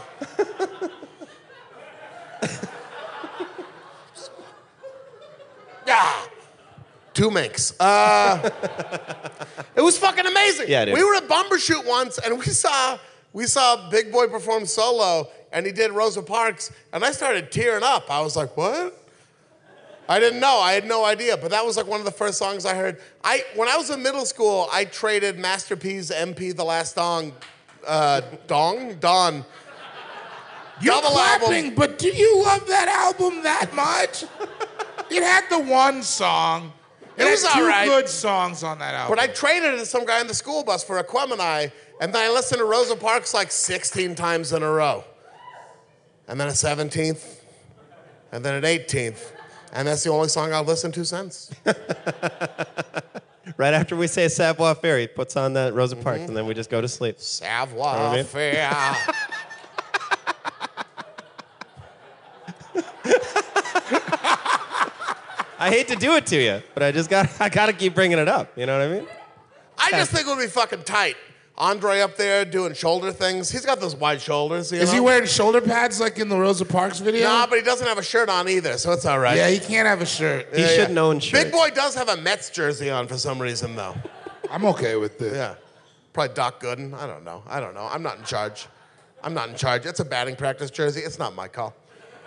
Ah! Two minks. Uh, it was fucking amazing. Yeah, dude. We were at Bumbershoot once, and we saw we saw Big Boy perform solo, and he did Rosa Parks, and I started tearing up. I was like, what? I didn't know. I had no idea. But that was like one of the first songs I heard. I when I was in middle school, I traded Master P's M P The Last Dong, uh, Dong? Dawn. You're Double clapping, album. but do you love that album that much? It had the one song. It, It was had two all right. good songs on that album. But I traded it to some guy in the school bus for a Aquemini, and then I listened to Rosa Parks like sixteen times in a row. And then a seventeenth, and then an eighteenth. And that's the only song I've listened to since. Right after we say Savoir Faire, he puts on that Rosa Parks, and then we just go to sleep. Savoir Know what I mean? faire. I hate to do it to you, but I just got I got to keep bringing it up. You know what I mean? I just think it would be fucking tight. Andre up there doing shoulder things. He's got those wide shoulders. You Is know? he wearing shoulder pads like in the Rosa Parks video? Nah, but he doesn't have a shirt on either, so it's all right. Yeah, he can't have a shirt. He Yeah, should yeah. know in shirts. Big Boy does have a Mets jersey on for some reason, though. I'm okay with this. Yeah. Probably Doc Gooden. I don't know. I don't know. I'm not in charge. I'm not in charge. It's a batting practice jersey. It's not my call.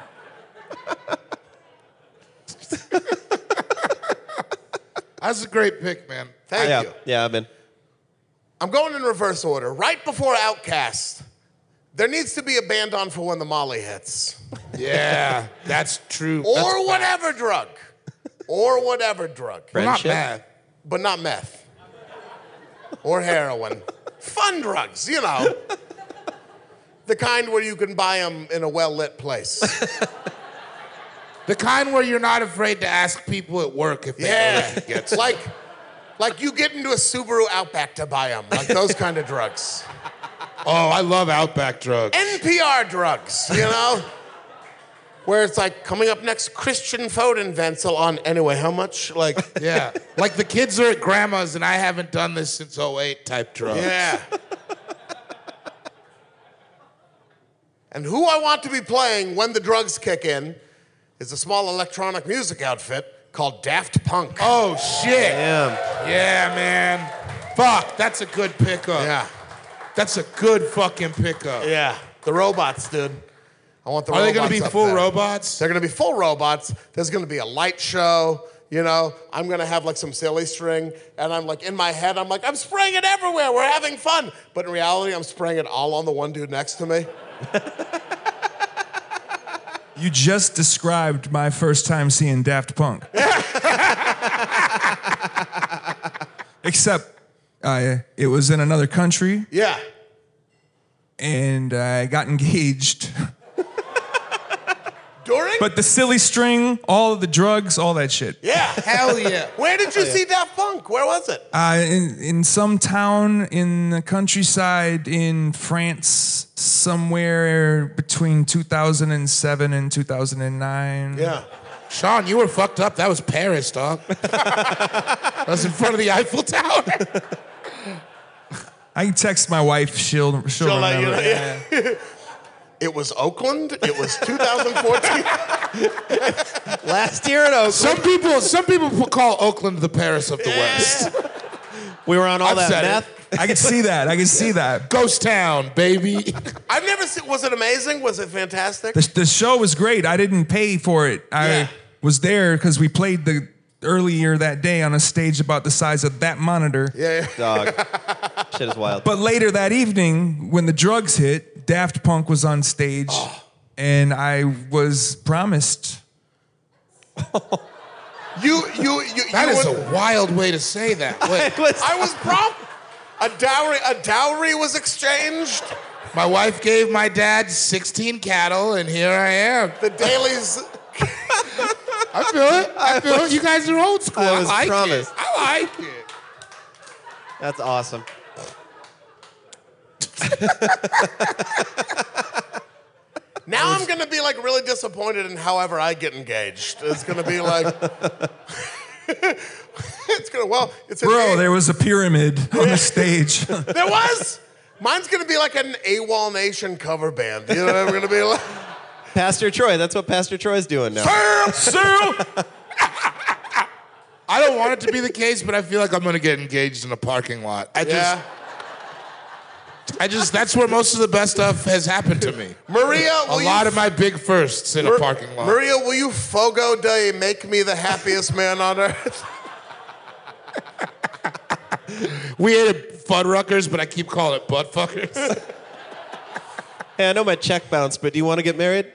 That's a great pick, man. Thank yeah, you. yeah, I've been. I'm going in reverse order. Right before Outkast, there needs to be a band on for when the Molly hits. Yeah, that's true. Or That's whatever drug. Or whatever drug. Well, not Friendship? mad. But not meth. Or heroin. Fun drugs, you know. The kind where you can buy them in a well-lit place. The kind where you're not afraid to ask people at work if they Yeah. already get some. like, like you get into a Subaru Outback to buy them. Like those kind of drugs. Oh, I love Outback drugs. N P R drugs, you know? Where it's like, coming up next, Christian Foden Wenzel on, anyway, how much? Like, Yeah, like the kids are at grandma's and I haven't done this since oh eight type drugs. yeah. And who I want to be playing when the drugs kick in is a small electronic music outfit called Daft Punk. Oh, shit. Damn. Yeah, man. Fuck, that's a good pickup. Yeah, That's a good fucking pickup. yeah. The robots, dude. I want the Are they robots going to be up full there. robots? They're going to be full robots. There's going to be a light show. You know, I'm going to have like some silly string. And I'm like, in my head, I'm like, I'm spraying it everywhere. We're having fun. But in reality, I'm spraying it all on the one dude next to me. You just described my first time seeing Daft Punk. Except uh, it was in another country, Yeah. and I got engaged. During? But the silly string, all of the drugs, all that shit. yeah. Hell yeah. Where did you see Daft Punk? Where was it? Uh, in, in some town in the countryside in France, somewhere between two thousand seven and two thousand nine. Yeah. Sean, you were fucked up. That was Paris, dog. That was in front of the Eiffel Tower. I can text my wife, she'll, she'll, She'll let you remember. know, yeah. It was Oakland. It was two thousand fourteen. Last year in Oakland, Some people, some people call Oakland the Paris of the West. we were on all I've that said it. meth. I can see that. I can see that. Ghost Town, baby. I've never seen. Was it amazing? Was it fantastic? The, the show was great. I didn't pay for it. I Yeah. was there because we played the earlier that day on a stage about the size of that monitor. Yeah. Dog. Shit is wild. But later that evening, when the drugs hit, Daft Punk was on stage, and I was promised. You, you, you. That you is would- a wild way to say that. Wait, I was prompt. A dowry, a dowry was exchanged. my wife gave my dad sixteen cattle, and here I am. The dailies. I feel it. I feel it. You guys are old school. I I, was like promised. it. I like it. That's awesome. Now I'm gonna be like really disappointed in however I get engaged. It's gonna be like. It's gonna well. It's an Bro, A- there was a pyramid on the stage. There was. Mine's gonna be like an AWOL Nation cover band. You know what I'm gonna be like? Pastor Troy. That's what Pastor Troy's doing now. I don't want it to be the case, but I feel like I'm gonna get engaged in a parking lot. I just, Yeah. I just, that's where most of the best stuff has happened to me. Maria, A will lot you, of my big firsts in a Mar- parking lot. Maria, will you Fogo Day make me the happiest man on earth? We ate at Fuddruckers, but I keep calling it buttfuckers. Hey, I know my check bounced, but do you want to get married?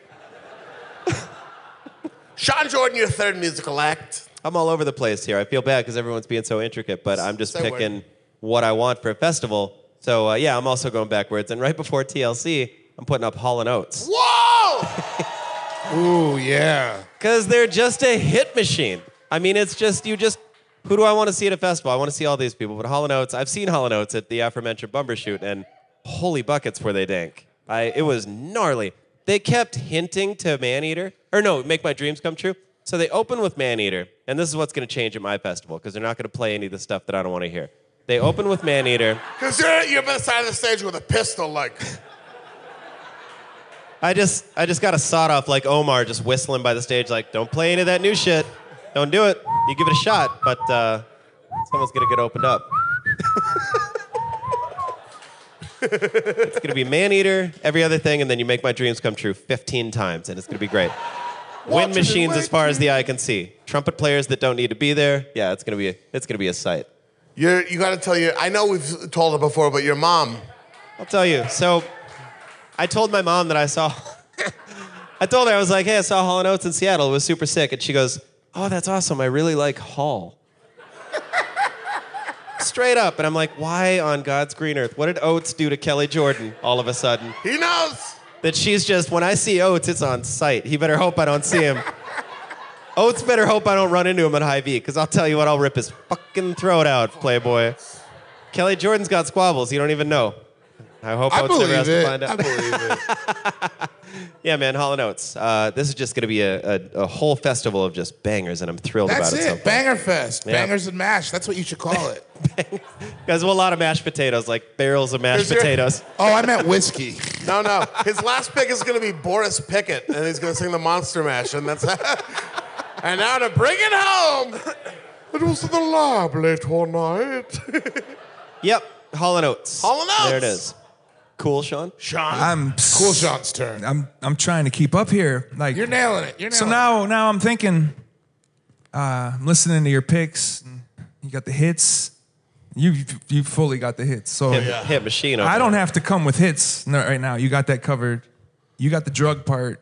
Sean Jordan, your third musical act. I'm all over the place here. I feel bad because everyone's being so intricate, but I'm just Say picking word. what I want for a festival. So uh, yeah, I'm also going backwards. And right before T L C, I'm putting up Hall and Oates Whoa! Ooh, yeah. because they're just a hit machine. I mean, it's just you just. Who do I want to see at a festival? I want to see all these people. But Hall and Oates, I've seen Hall and Oates at the aforementioned Bumbershoot, and holy buckets were they dank. I it was gnarly. They kept hinting to Maneater, or no, Make My Dreams Come True. So they open with Maneater, and this is what's going to change at my festival because they're not going to play any of the stuff that I don't want to hear. They open with Maneater. Because you're, you're by the side of the stage with a pistol, like. I just I just got a sawed off like Omar just whistling by the stage like, don't play any of that new shit. Don't do it. You give it a shot, but uh, someone's going to get opened up. It's going to be Maneater, every other thing, and then you Make My Dreams Come True fifteen times, and it's going to be great. Wind Watching machines it as far as the eye can see. Trumpet players that don't need to be there. Yeah, it's going to be a, it's going to be a sight. You're, you got to tell your. I know we've told her before, but your mom. I'll tell you. So I told my mom that I saw I told her I was like, "Hey, I saw Hall and Oates in Seattle. It was super sick." And she goes, "Oh, that's awesome. I really like Hall." Straight up. And I'm like, "Why on God's green earth? What did Oates do to Kelly Jordan all of a sudden?" He knows. That she's just, when I see Oates, it's on sight. He better hope I don't see him. Oates better hope I don't run into him at High V, because I'll tell you what, I'll rip his fucking throat out, Playboy. Kelly Jordan's got squabbles. You don't even know. I hope I Oates never has believe to it. find I out. believe it. Yeah, man, Hall and Oates. Uh, this is just going to be a, a, a whole festival of just bangers, and I'm thrilled That's about it. so it. Banger Fest. Yeah. Bangers and mash. That's what you should call it. Guys, well, a lot of mashed potatoes, like barrels of mashed Is there- potatoes. Oh, I meant whiskey. No, no. His last pick is going to be Boris Pickett, and he's going to sing the Monster Mash, and that's. And now to bring it home. It was the lab late one night. Yep, Hall and Oates. Hall and Oates. There it is. Cool, Sean? Sean. I'm Cool Sean's turn. I'm I'm trying to keep up here. Like You're nailing it. You're nailing so it. now now I'm thinking, uh, I'm listening to your picks. And you got the hits. You you fully got the hits. So Hit, hit machine. over I don't there. have to come with hits no, right now. You got that covered. You got the drug part.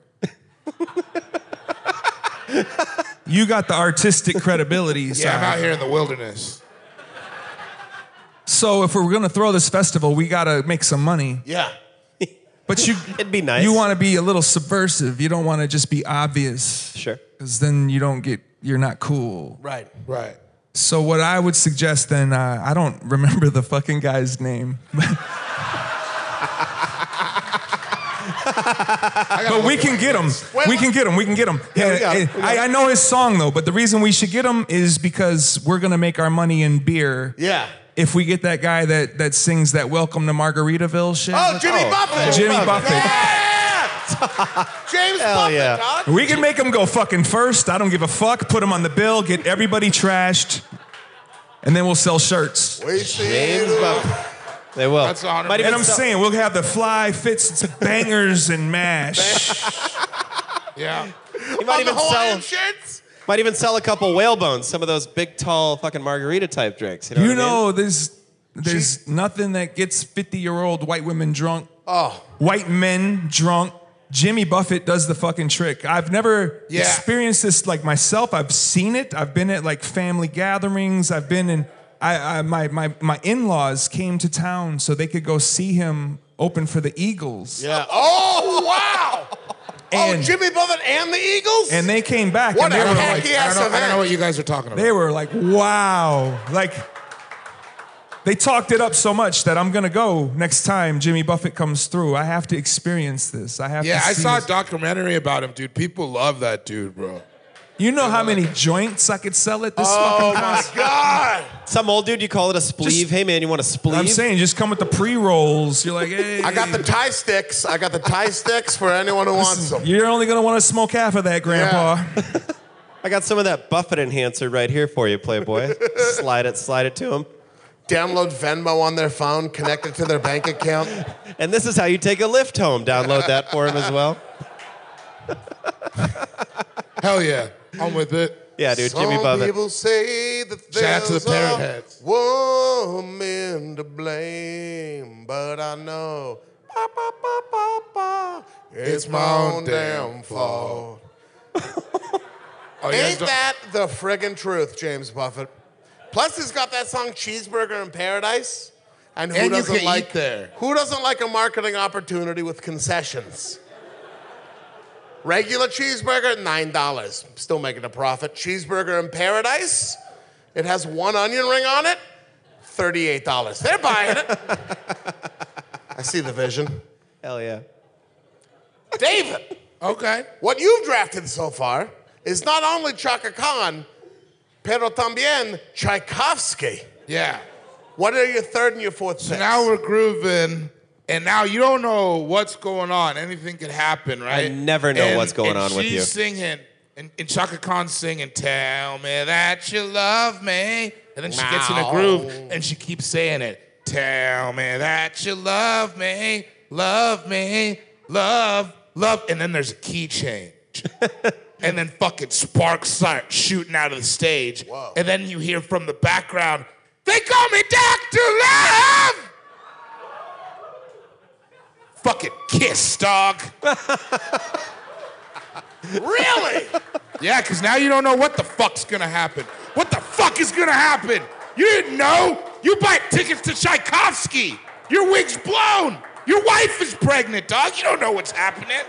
You got the artistic credibility. Yeah, side. I'm out here in the wilderness. So if we're gonna throw this festival, we gotta make some money. Yeah. But you, It'd be nice. You want to be a little subversive. You don't want to just be obvious. Sure. Because then you don't get, you're not cool. Right. Right. So what I would suggest then, uh, I don't remember the fucking guy's name, but we can get him. We can get him. We can get him. Yeah, we got him. We got I, I know his song though, but the reason we should get him is because we're gonna make our money in beer. Yeah. If we get that guy that that sings that "Welcome to Margaritaville" shit. Oh, Jimmy Buffett. Jimmy Buffett. Yeah! James Hell Buffett, yeah. dog. We can make him go fucking first. I don't give a fuck. Put him on the bill. Get everybody trashed, and then we'll sell shirts. We see James you. Buffett. They will. That's one hundred Might And even I'm sell- saying we'll have the fly fits bangers and mash. Yeah. You might On the even Hawaiian sell. shirts? Might even sell a couple whale bones. Some of those big, tall, fucking margarita type drinks. You know. You what I mean? know, there's there's nothing that gets fifty year old white women drunk. Oh. White men drunk. Jimmy Buffett does the fucking trick. I've never Yeah. experienced this like myself. I've seen it. I've been at like family gatherings. I've been in. I, I my my my in-laws came to town so they could go see him open for the Eagles. Yeah. Oh, wow. And- oh, Jimmy Buffett and the Eagles? And they came back. What and a they were hacky like, I ass don't, know, I don't event. know what you guys are talking about. they were like, wow. Like they talked it up so much that I'm gonna go next time Jimmy Buffett comes through. I have to experience this. I have yeah, to I see saw a this. documentary about him, dude. People love that dude, bro. You know how many joints I could sell at this Oh, fucking my house? God. Some old dude, you call it a spleeve. Just- Hey, man, you want a spleeve? I'm saying, just come with the pre-rolls. You're like, hey. I got the tie sticks. I got the tie sticks for anyone who wants them. You're only gonna want to smoke half of that, Grandpa. I got some of that Buffett enhancer right here for you, Playboy. slide it, slide it to him. Download Venmo on their phone, connect it to their bank account. And this is how you take a lift home. Download that for him as well. Hell yeah. I'm with it. Yeah, dude, Some Jimmy Buffett. people say that Shout out to the there's Parrot a Heads. woman to blame, but I know ba, ba, ba, ba, ba, it's my own damn fault. Oh, you guys Ain't don't- that the friggin' truth, James Buffett? Plus, he's got that song "Cheeseburger in Paradise," and who And you doesn't can eat like there. Who doesn't like a marketing opportunity with concessions? Regular cheeseburger, nine dollars. Still making a profit. Cheeseburger in Paradise, it has one onion ring on it, thirty-eight dollars. They're buying it. I see the vision. Hell yeah. David, Okay. what you've drafted so far is not only Chaka Khan, pero también Tchaikovsky. Yeah. What are your third and your fourth So picks? now we're grooving, and now you don't know what's going on. Anything could happen, right? I never know And- what's going and on with she's you. singing, and, and Chaka Khan's singing, "Tell me that you love me," and then she gets in a Wow. groove, and she keeps saying it. "Tell me that you love me, love me, love, love," and then there's a key change. And then fucking sparks start shooting out of the stage. Whoa. And then you hear from the background, "They call me Doctor Love!" Fucking Kiss, dog. Really? Yeah, because now you don't know what the fuck's gonna happen. What the fuck is gonna happen? You didn't know? You bought tickets to Tchaikovsky. Your wig's blown. Your wife is pregnant, dog. You don't know what's happening.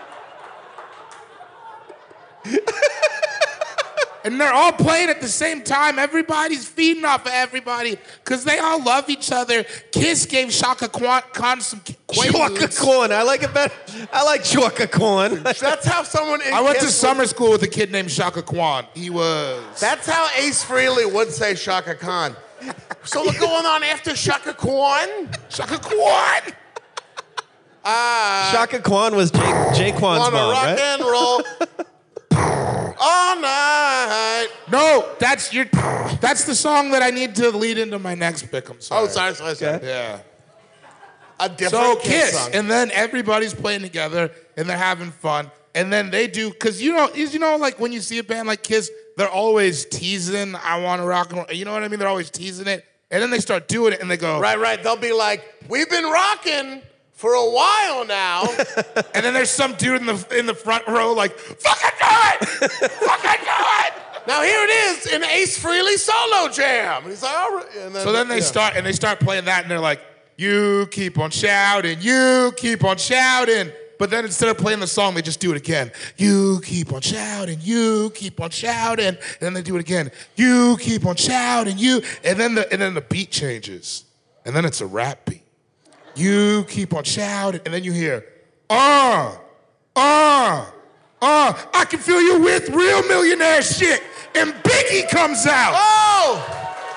And they're all playing at the same time. Everybody's feeding off of everybody because they all love each other. Kiss gave Shaka Khan some Chaka quaaludes. Khan. I like it better. I like Chaka Khan. That's how someone in I went to Kiss summer would- school with a kid named Shaka Khan. He was. That's how Ace Frehley would say Shaka Khan. So what's going on after Shaka Khan? Shaka Khan! Uh, Shaka Khan was Jay, Jaquan's wanna mom, rock right? and roll all night. No, that's your. That's the song that I need to lead into my next pick. I'm sorry. Oh, sorry, sorry, sorry. Yeah. A different So Kiss, Kiss, song. and then everybody's playing together, and they're having fun, and then they do because you know, is you know, like when you see a band like Kiss, they're always teasing. I want to rock and roll. You know what I mean? They're always teasing it, and then they start doing it, and they go Right, right. They'll be like, we've been rocking for a while now. And then there's some dude in the in the front row like, fucking do it, fucking do it. Now here it is in Ace Frehley solo jam. And he's like, all right. And So then they yeah. start and they start playing that, and they're like, you keep on shouting, you keep on shouting. But then instead of playing the song, they just do it again. You keep on shouting, you keep on shouting. And then they do it again. You keep on shouting, you. And then the and then the beat changes. And then it's a rap beat. You keep on shouting, and then you hear, uh, uh, uh, I can feel you with real millionaire shit. And Biggie comes out. Oh!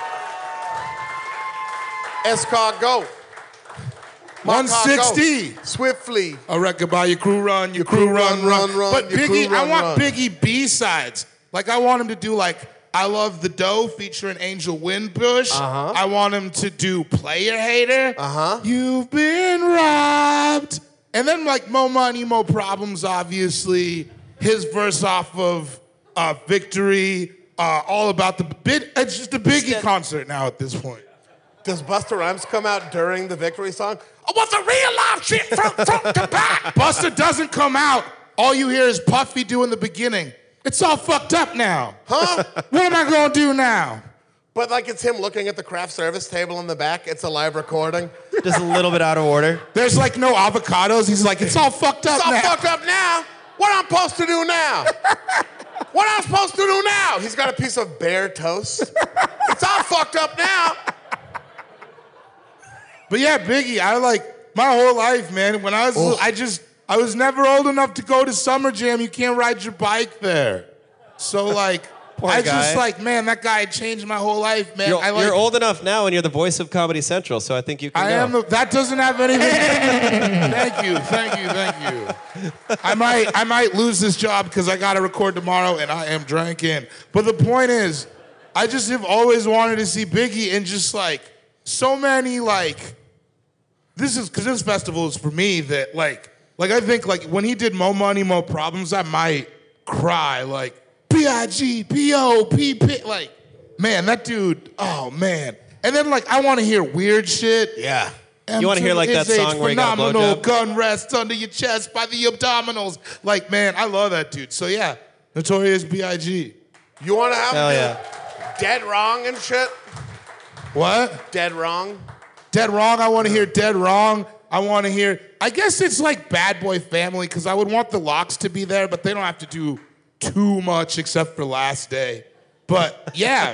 Escargot. one sixty. Swiftly. A record by your crew run, your crew run, run, run, run, But your Biggie, crew run, I want run. Biggie B-sides. Like, I want him to do, like, I love The Dough featuring Angel Windbush. Uh-huh. I want him to do Player Hater. Uh-huh. You've been robbed. And then like Mo Money, Mo Problems, obviously. His verse off of uh, Victory. Uh, all about the bit. It's just a Biggie concert now at this point. Does Busta Rhymes come out during the Victory song? I want the real life shit from front to back. Busta doesn't come out. All you hear is Puffy doing the beginning. It's all fucked up now. Huh? What am I gonna do now? But like it's him looking at the craft service table in the back. It's a live recording. Just a little bit out of order. There's like no avocados. He's like, it's all fucked up It's all now. fucked up now. What I'm supposed to do now? What I'm supposed to do now? He's got a piece of bare toast. It's all fucked up now. But yeah, Biggie, I like my whole life, man. When I was, little, I just, I was never old enough to go to Summer Jam. You can't ride your bike there. So like, Poor I guy. just like, man, that guy changed my whole life, man. You're, I like, you're old enough now, and you're the voice of Comedy Central, so I think you can I go. am. The, that doesn't have anything. Thank you, thank you, thank you. I might, I might lose this job because I got to record tomorrow, and I am drinking. But the point is, I just have always wanted to see Biggie, and just like so many like, this is because this festival is for me that like, like I think like when he did Mo Money, Mo Problems, I might cry like. P I G, P O, P P, like, man, that dude, oh, man. And then, like, I want to hear weird shit. Yeah. You wanna hear, like, that song where he got a phenomenal blowjob? gun rests under your chest by the abdominals. Like, man, I love that dude. So, yeah, Notorious B I G You want to have Hell him yeah. do Dead Wrong and shit? What? Dead Wrong? Dead Wrong, I want to hear Dead Wrong. I want to hear, I guess it's like Bad Boy Family, because I would want the Locks to be there, but they don't have to do too much except for Last Day. But yeah,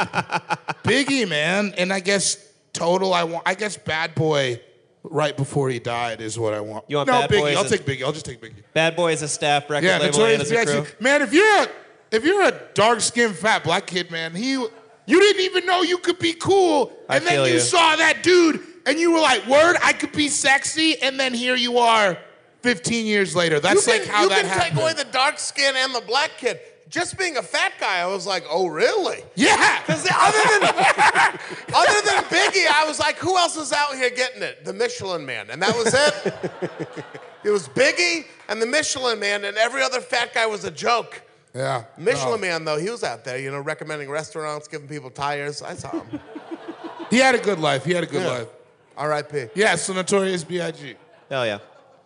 Biggie, man. And I guess Total, I want, I guess Bad Boy right before he died is what I want. You want no, Bad Biggie. Boy as I'll a- take Biggie. I'll just take Biggie. Bad Boy is a staff record Yeah, label and Notorious as a B I G crew. Man, if you're a, if you're a dark-skinned fat black kid, man, he, you didn't even know you could be cool. I And then feel you you. saw that dude and you were like, word, I could be sexy. And then here you are fifteen years later. That's you like can, how you that can happened. take away the dark skin and the black kid. Just being a fat guy, I was like, oh, really? Yeah. Because other than other than Biggie, I was like, who else is out here getting it? The Michelin Man, and that was it. It was Biggie and the Michelin Man, and every other fat guy was a joke. Yeah. Michelin No. Man, though, he was out there, you know, recommending restaurants, giving people tires. I saw him. He had a good life. He had a good Yeah. life. R I P Yeah, so Notorious B I G Hell yeah.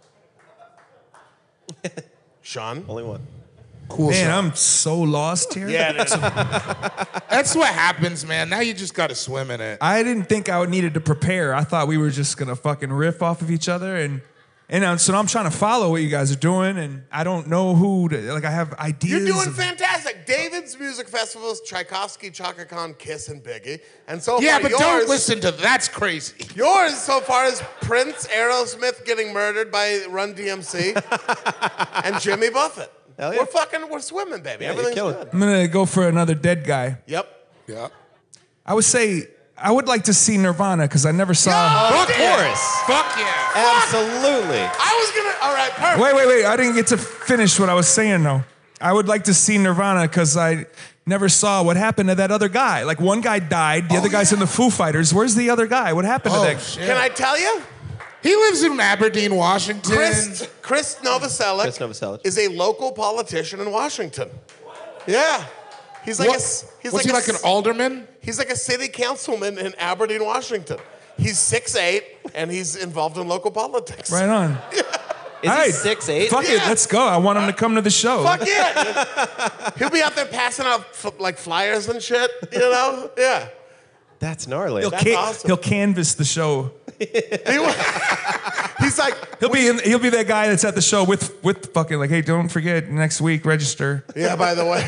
Sean. Only one. Cool Man, song. I'm so lost here. Yeah, it is. That's what happens, man. Now you just got to swim in it. I didn't think I would needed to prepare. I thought we were just gonna fucking riff off of each other, and and uh, so now I'm trying to follow what you guys are doing, and I don't know who. To, like I have ideas. You're doing of- fantastic. David's music festivals, Tchaikovsky, Chaka Khan, Kiss, and Biggie. And so Yeah, far, but yours, don't listen to that's crazy. Yours so far is Prince, Aerosmith getting murdered by Run D M C, and Jimmy Buffett. Hell yeah. We're fucking, we're swimming, baby. Yeah, you're Everything's killing good. I'm gonna go for another dead guy. Yep. Yeah. I would say I would like to see Nirvana because I never saw. Of Fuck yeah. course. Fuck yeah. Absolutely. I was gonna, all right, perfect. Wait, wait, wait! I didn't get to finish what I was saying though. I would like to see Nirvana because I never saw what happened to that other guy. Like one guy died, the other guy's in the Foo Fighters. Where's the other guy? What happened Oh, to that? shit. Can I tell you? He lives in Aberdeen, Washington. Chris, Chris Novoselic, Chris Novoselic. is a local politician in Washington. Yeah. He's like What- a, s- he's was like he a like an s- alderman? He's like a city councilman in Aberdeen, Washington. He's six eight and he's involved in local politics. Right on. Is All he right. six eight? Fuck it, Yeah. let's go. I want him to come to the show. Fuck yeah. He'll be out there passing out f- like flyers and shit, you know? Yeah. That's gnarly. He'll, That's ca- awesome. he'll canvas the show. He wa- he's like, He'll be in, he'll be that guy that's at the show with with fucking like, hey, don't forget next week register. yeah, by the way.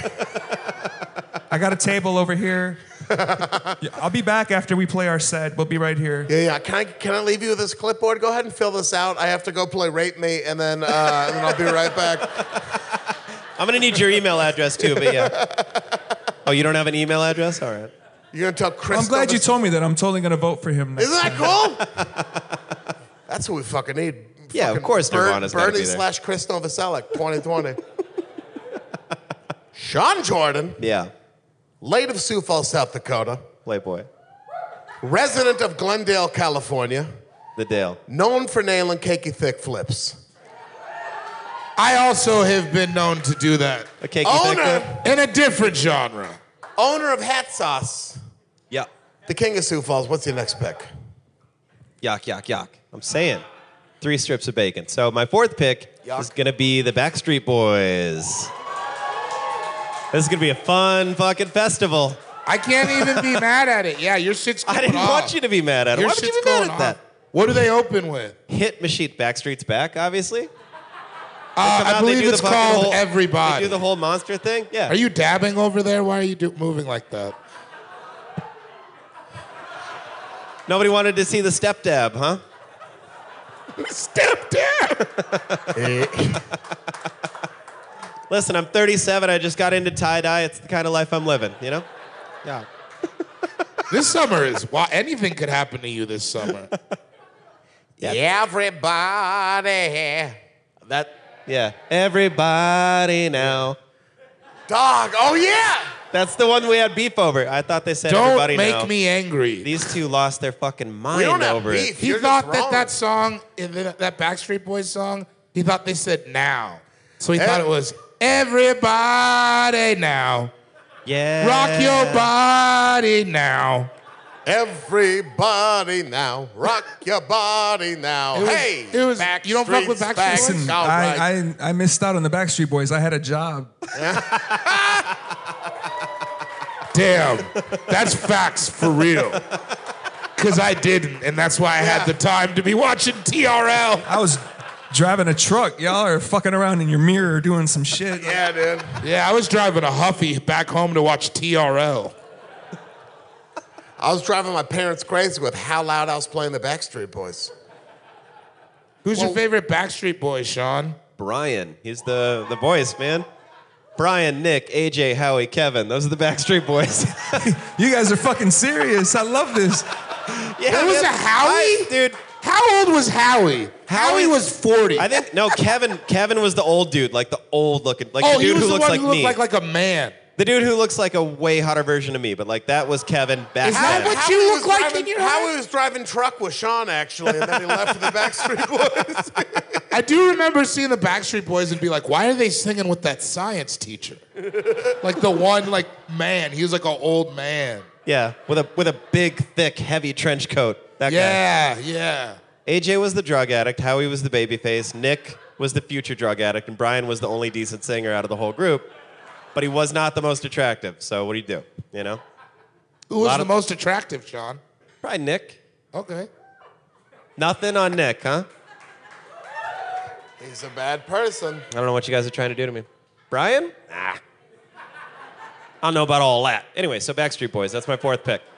I got a table over here. Yeah, I'll be back after we play our set. We'll be right here. Yeah, yeah. Can I can I leave you with this clipboard? Go ahead and fill this out. I have to go play Rape Me, and then uh, and then I'll be right back. I'm gonna need your email address too, but yeah. Oh, you don't have an email address? All right. You're gonna tell Chris. I'm glad you Novos- told me that. I'm totally gonna vote for him. Next Isn't that time. cool? That's what we fucking need. Yeah, of Fucking course Ber- Nirvana's gotta Bernie be there. slash Chris Novoselic, twenty twenty. Sean Jordan. Yeah. Late of Sioux Falls, South Dakota. Playboy. Resident of Glendale, California. The Dale. Known for nailing cakey thick flips. I also have been known to do that. A cakey Owner. thick In a different genre. Owner of Hat Sauce. Yeah. The king of Sioux Falls. What's your next pick? Yuck, yuck, yuck. I'm saying. Three strips of bacon. So my fourth pick Yuck. is going to be the Backstreet Boys. This is going to be a fun fucking festival. I can't even be mad at it. Yeah, your shit's going I didn't off. want you to be mad at it. Your Why would you shit's be mad going at that? off. What do they open with? Hit Machine. Backstreet's back, obviously. Uh, Come I out, they believe do the it's fucking called whole- Everybody. They do the whole monster thing? Yeah. Are you dabbing over there? Why are you do- moving like that? Nobody wanted to see the step dab, huh? Step dab. Listen, I'm thirty-seven. I just got into tie-dye. It's the kind of life I'm living, you know? Yeah. This summer is why anything could happen to you this summer. Everybody. That, yeah. Everybody now. Dog. Oh, yeah. That's the one we had beef over. I thought they said Don't everybody make now. me angry. These two lost their fucking mind We don't have over beef. it. He You're thought just that wrong. that song, in the, that Backstreet Boys song, he thought they said now. So he Eh. thought it was everybody now. Yeah. Rock your body now. Everybody now. Rock your body now. It was- hey. it was- you don't fuck with Backstreet's Backstreet back. Boys? Listen, All right. I, I, I missed out on the Backstreet Boys. I had a job. Damn, that's facts for real. Because I didn't, and that's why I had the time to be watching T R L. I was driving a truck. Y'all are fucking around in your mirror doing some shit. Yeah, dude. Yeah, I was driving a Huffy back home to watch T R L. I was driving my parents crazy with how loud I was playing the Backstreet Boys. Who's Well- your favorite Backstreet Boy, Sean? Brian. He's the, the voice, man. Brian, Nick, A J, Howie, Kevin. Those are the Backstreet Boys. You guys are fucking serious. I love this. Yeah, There was man. a Howie? I- dude. How old was Howie? Howie was forty. I think no, Kevin. Kevin was the old dude, like the old looking, like oh, the he dude was who the looks one like who looked me. like, like a man. The dude who looks like a way hotter version of me, but like that was Kevin back Is that then. what Howie you was look like driving, in your Howie head? was driving truck with Sean, actually, and then he left for the Backstreet Boys. I do remember seeing the Backstreet Boys and be like, why are they singing with that science teacher? Like the one, like, man. He was like an old man. Yeah, with a with a big, thick, heavy trench coat. That guy. Yeah, yeah. A J was the drug addict. Howie was the babyface. Nick was the future drug addict, and Brian was the only decent singer out of the whole group. But he was not the most attractive. So what do you do? You know, Who was Lot the of- most attractive, Sean? probably Nick. Okay. Nothing on Nick, huh? He's a bad person. I don't know what you guys are trying to do to me. Brian? Nah. I don't know about all that. Anyway, so Backstreet Boys. That's my fourth pick.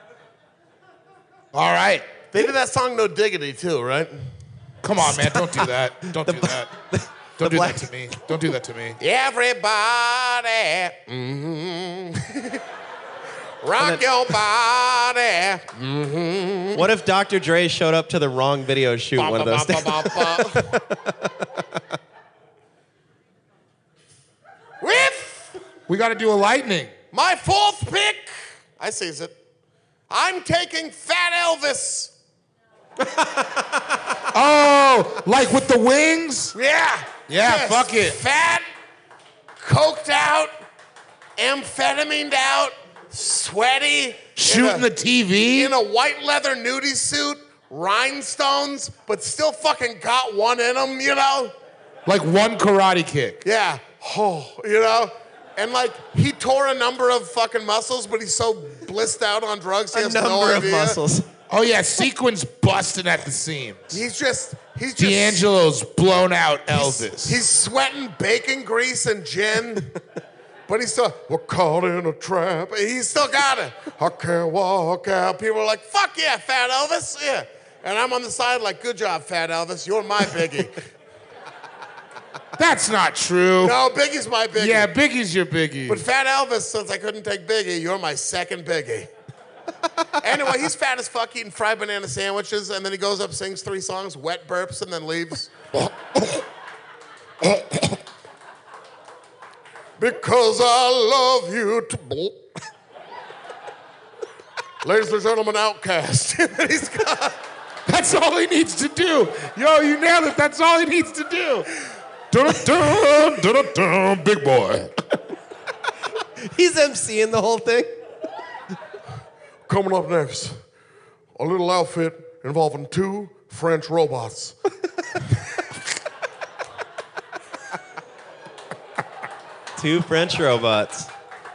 All right. They did that song No Diggity, too, right? Come on, man. Don't do that. Don't do that. Don't do black- that to me. Don't do that to me. Everybody. Mm-hmm. Rock your body. Mm-hmm. What if Doctor Dre showed up to the wrong video shoot one of those days? With We got to do a lightning. my fourth pick, I sees it. I'm taking Fat Elvis. Oh, like with the wings? Yeah. Yeah, fuck it. Fat, coked out, amphetamine out, sweaty. Shooting in the a, T V? in a white leather nudie suit, rhinestones, but still fucking got one in him, you know? Like one karate kick. Yeah. Oh, you know? And like, he tore a number of fucking muscles, but he's so blissed out on drugs, he A has number no of idea. muscles. Oh, yeah, sequins busting at the seams. He's just, he's just. D'Angelo's blown out Elvis. He's sweating bacon grease and gin, but he's still, we're caught in a trap. He's still got it. I can't walk out. People are like, fuck yeah, Fat Elvis. Yeah. And I'm on the side like, good job, Fat Elvis. You're my Biggie. That's not true. No, Biggie's my Biggie. Yeah, Biggie's your Biggie. But Fat Elvis, since I couldn't take Biggie, you're my second Biggie. Anyway, he's fat as fuck eating fried banana sandwiches, and then he goes up, sings three songs, wet burps, and then leaves. Because I love you to Ladies and gentlemen, Outcast. And he's got... That's all he needs to do. Yo, you nailed it. That's all he needs to do. Dun-dun-dun, dun-dun-dun, big boy. He's emceeing the whole thing. Coming up next, a little outfit involving two French robots. Two French robots.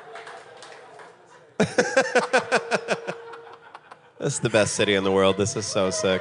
This is the best city in the world. This is so sick.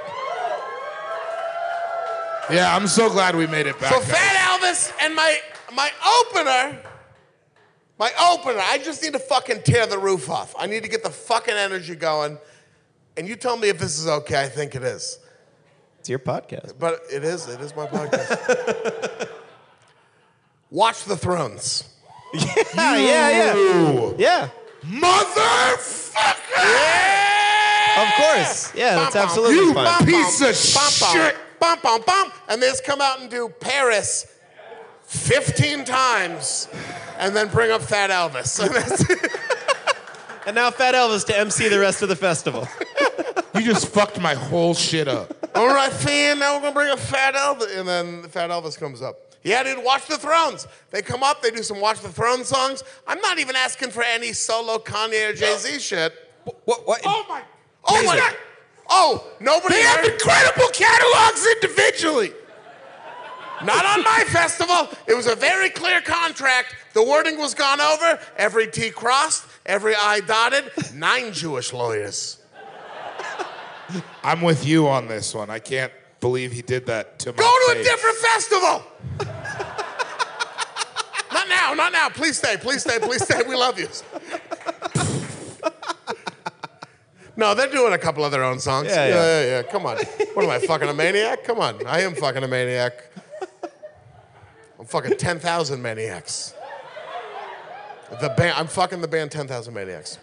Yeah, I'm so glad we made it back. So guys. Fat Elvis and my my opener, my opener, I just need to fucking tear the roof off. I need to get the fucking energy going. And you tell me if this is okay. I think it is. It's your podcast. But it is. It is my podcast. Watch the Thrones. Yeah, yeah, yeah. Yeah. Motherfucker! Yeah! Of course. Yeah, that's Bum, bum. absolutely You fine. piece of Bum, bum. shit. Bum, bum, bum. And they just come out and do Paris fifteen times and then bring up Fat Elvis. And that's it. And now Fat Elvis to M C the rest of the festival. You just fucked my whole shit up. All right, fan, now we're going to bring up Fat Elvis. And then Fat Elvis comes up. Yeah, dude, Watch the Thrones. They come up, they do some Watch the Throne songs. I'm not even asking for any solo Kanye or Jay-Z shit. What? What? Oh, my. Oh, my God. Oh, nobody They heard. have incredible catalogs individually. Not on my festival. It was a very clear contract. The wording was gone over. Every T crossed, every I dotted. Nine Jewish lawyers. I'm with you on this one. I can't believe he did that to my Go to a face. different festival. Not now, not now. Please stay, please stay, please stay. We love you. No, they're doing a couple of their own songs. Yeah, yeah, yeah. yeah. yeah. Come on. What am I, fucking a maniac? Come on. I am fucking a maniac. I'm fucking ten thousand Maniacs. The band, I'm fucking the band ten thousand Maniacs.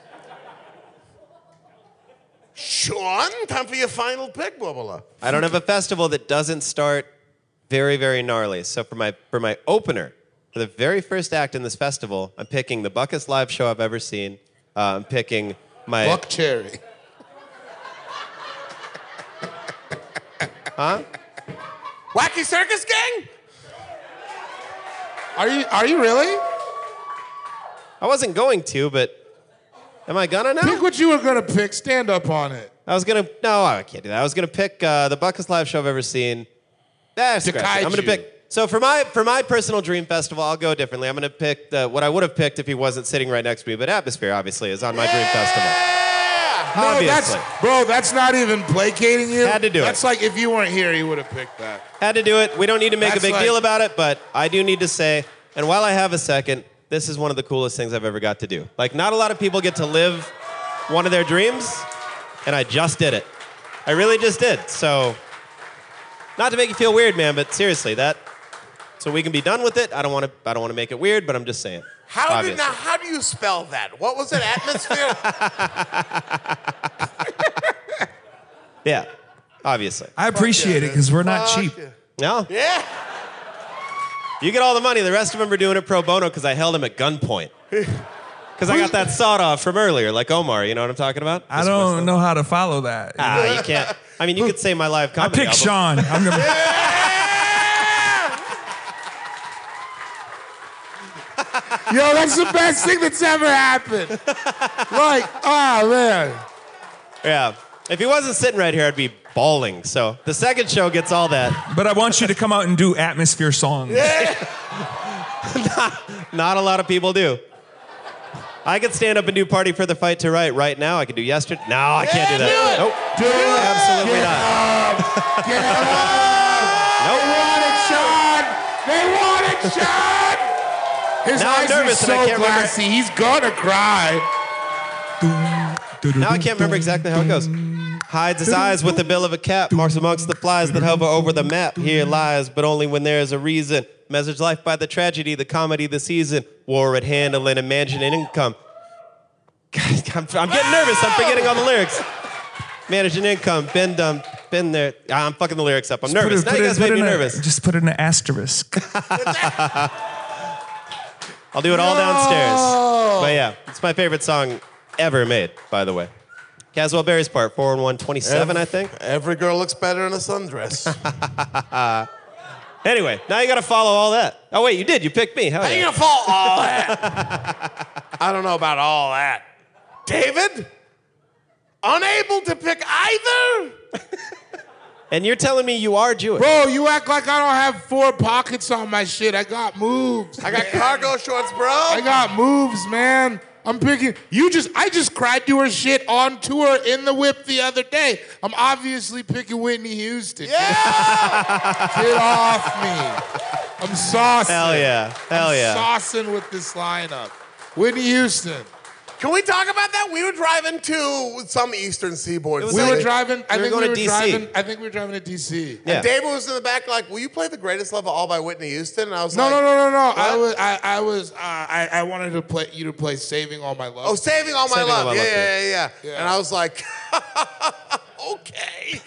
Sean, time for your final pick, Bubba. I don't have a festival that doesn't start very, very gnarly. So for my for my opener, for the very first act in this festival, I'm picking the buckest live show I've ever seen. Uh, I'm picking my Buck Cherry. huh? Wacky Circus Gang? Are you are you really? I wasn't going to, but am I gonna now? Pick what you were gonna pick. Stand up on it. I was gonna no, I can't do that. I was gonna pick uh, the buckest live show I've ever seen. Ah, scratch it. I'm gonna Kaiju. pick. So for my for my personal dream festival, I'll go differently. I'm gonna pick the, what I would have picked if he wasn't sitting right next to me. But Atmosphere, obviously, is on my dream festival. Yeah! No, Obviously, that's bro. That's not even placating you. Had to do it. That's like if you weren't here, you would have picked that. had to do it. We don't need to make That's a big like- deal about it, but I do need to say. And while I have a second, this is one of the coolest things I've ever got to do. Like, not a lot of people get to live one of their dreams, and I just did it. I really just did. So, not to make you feel weird, man, but seriously, that. So we can be done with it. I don't want to. I don't want to make it weird, but I'm just saying. How did Obviously. now? How do you spell that? What was it? Atmosphere? Yeah, obviously. I appreciate it because we're not Fuck cheap. yeah. No, Yeah. you get all the money. The rest of them are doing it pro bono because I held him at gunpoint. Because I got that sawed off from earlier, like Omar. You know what I'm talking about? I don't know how to follow that. Ah, you can't. I mean, you could say my live I comedy picked album. Sean. I'm gonna. Yo, that's the best thing that's ever happened. Like, oh man. Yeah. If he wasn't sitting right here, I'd be bawling. So the second show gets all that. But I want you to come out and do Atmosphere songs. not, not a lot of people do. I could stand up and do Party for the Fight to Right right now. I could do yesterday. No, I can't do that. do it. Nope. Do it. Absolutely Get not. up. Get up. Nope. They want it, Sean. They want it, Sean. His Now I'm eyes nervous are and I so can't remember- glassy. He's gonna cry. Now I can't remember exactly how it goes. Hides his eyes with the bill of a cap, marks amongst the flies that hover over the map. Here lies, but only when there is a reason. Measures life by the tragedy, the comedy, the season. War at hand, and imagine an income. God, I'm, I'm getting nervous. I'm forgetting all the lyrics. Manage an income, been done, been there. Ah, I'm fucking the lyrics up. I'm Put nervous. it- Now put you it- guys put made me in a- nervous. Just put in an asterisk. I'll do it all downstairs. But yeah, it's my favorite song ever made, by the way. Caswell Berry's part, four and one, twenty-seven, I think. Every girl looks better in a sundress. Anyway, now you got to follow all that. Oh, wait, you did. You picked me. Hell How yeah. you gonna follow all that? I don't know about all that. David? Unable to pick either? And you're telling me you are Jewish. Bro, you act like I don't have four pockets on my shit. I got moves. I got cargo shorts, bro. I got moves, man. I'm picking. You just. I just cried to her shit on tour in the whip the other day. I'm obviously picking Whitney Houston. Yeah! Get off me. I'm saucing. Hell yeah. Hell I'm yeah. saucing with this lineup. Whitney Houston. Can we talk about that? We were driving to some Eastern Seaboard. It was We city. were driving. I We were think going we to were D C. driving. I think we were driving to D C. Yeah. And David was in the back, like, "Will you play the Greatest Love of All by Whitney Houston?" And I was No, like, no, no, no, no. I What? was. I, I was. Uh, I, I wanted to play you to play "Saving All My Love." "Oh, Saving All My Saving All Love." My yeah, Love, yeah, yeah, yeah, Yeah. And I was like, "Okay."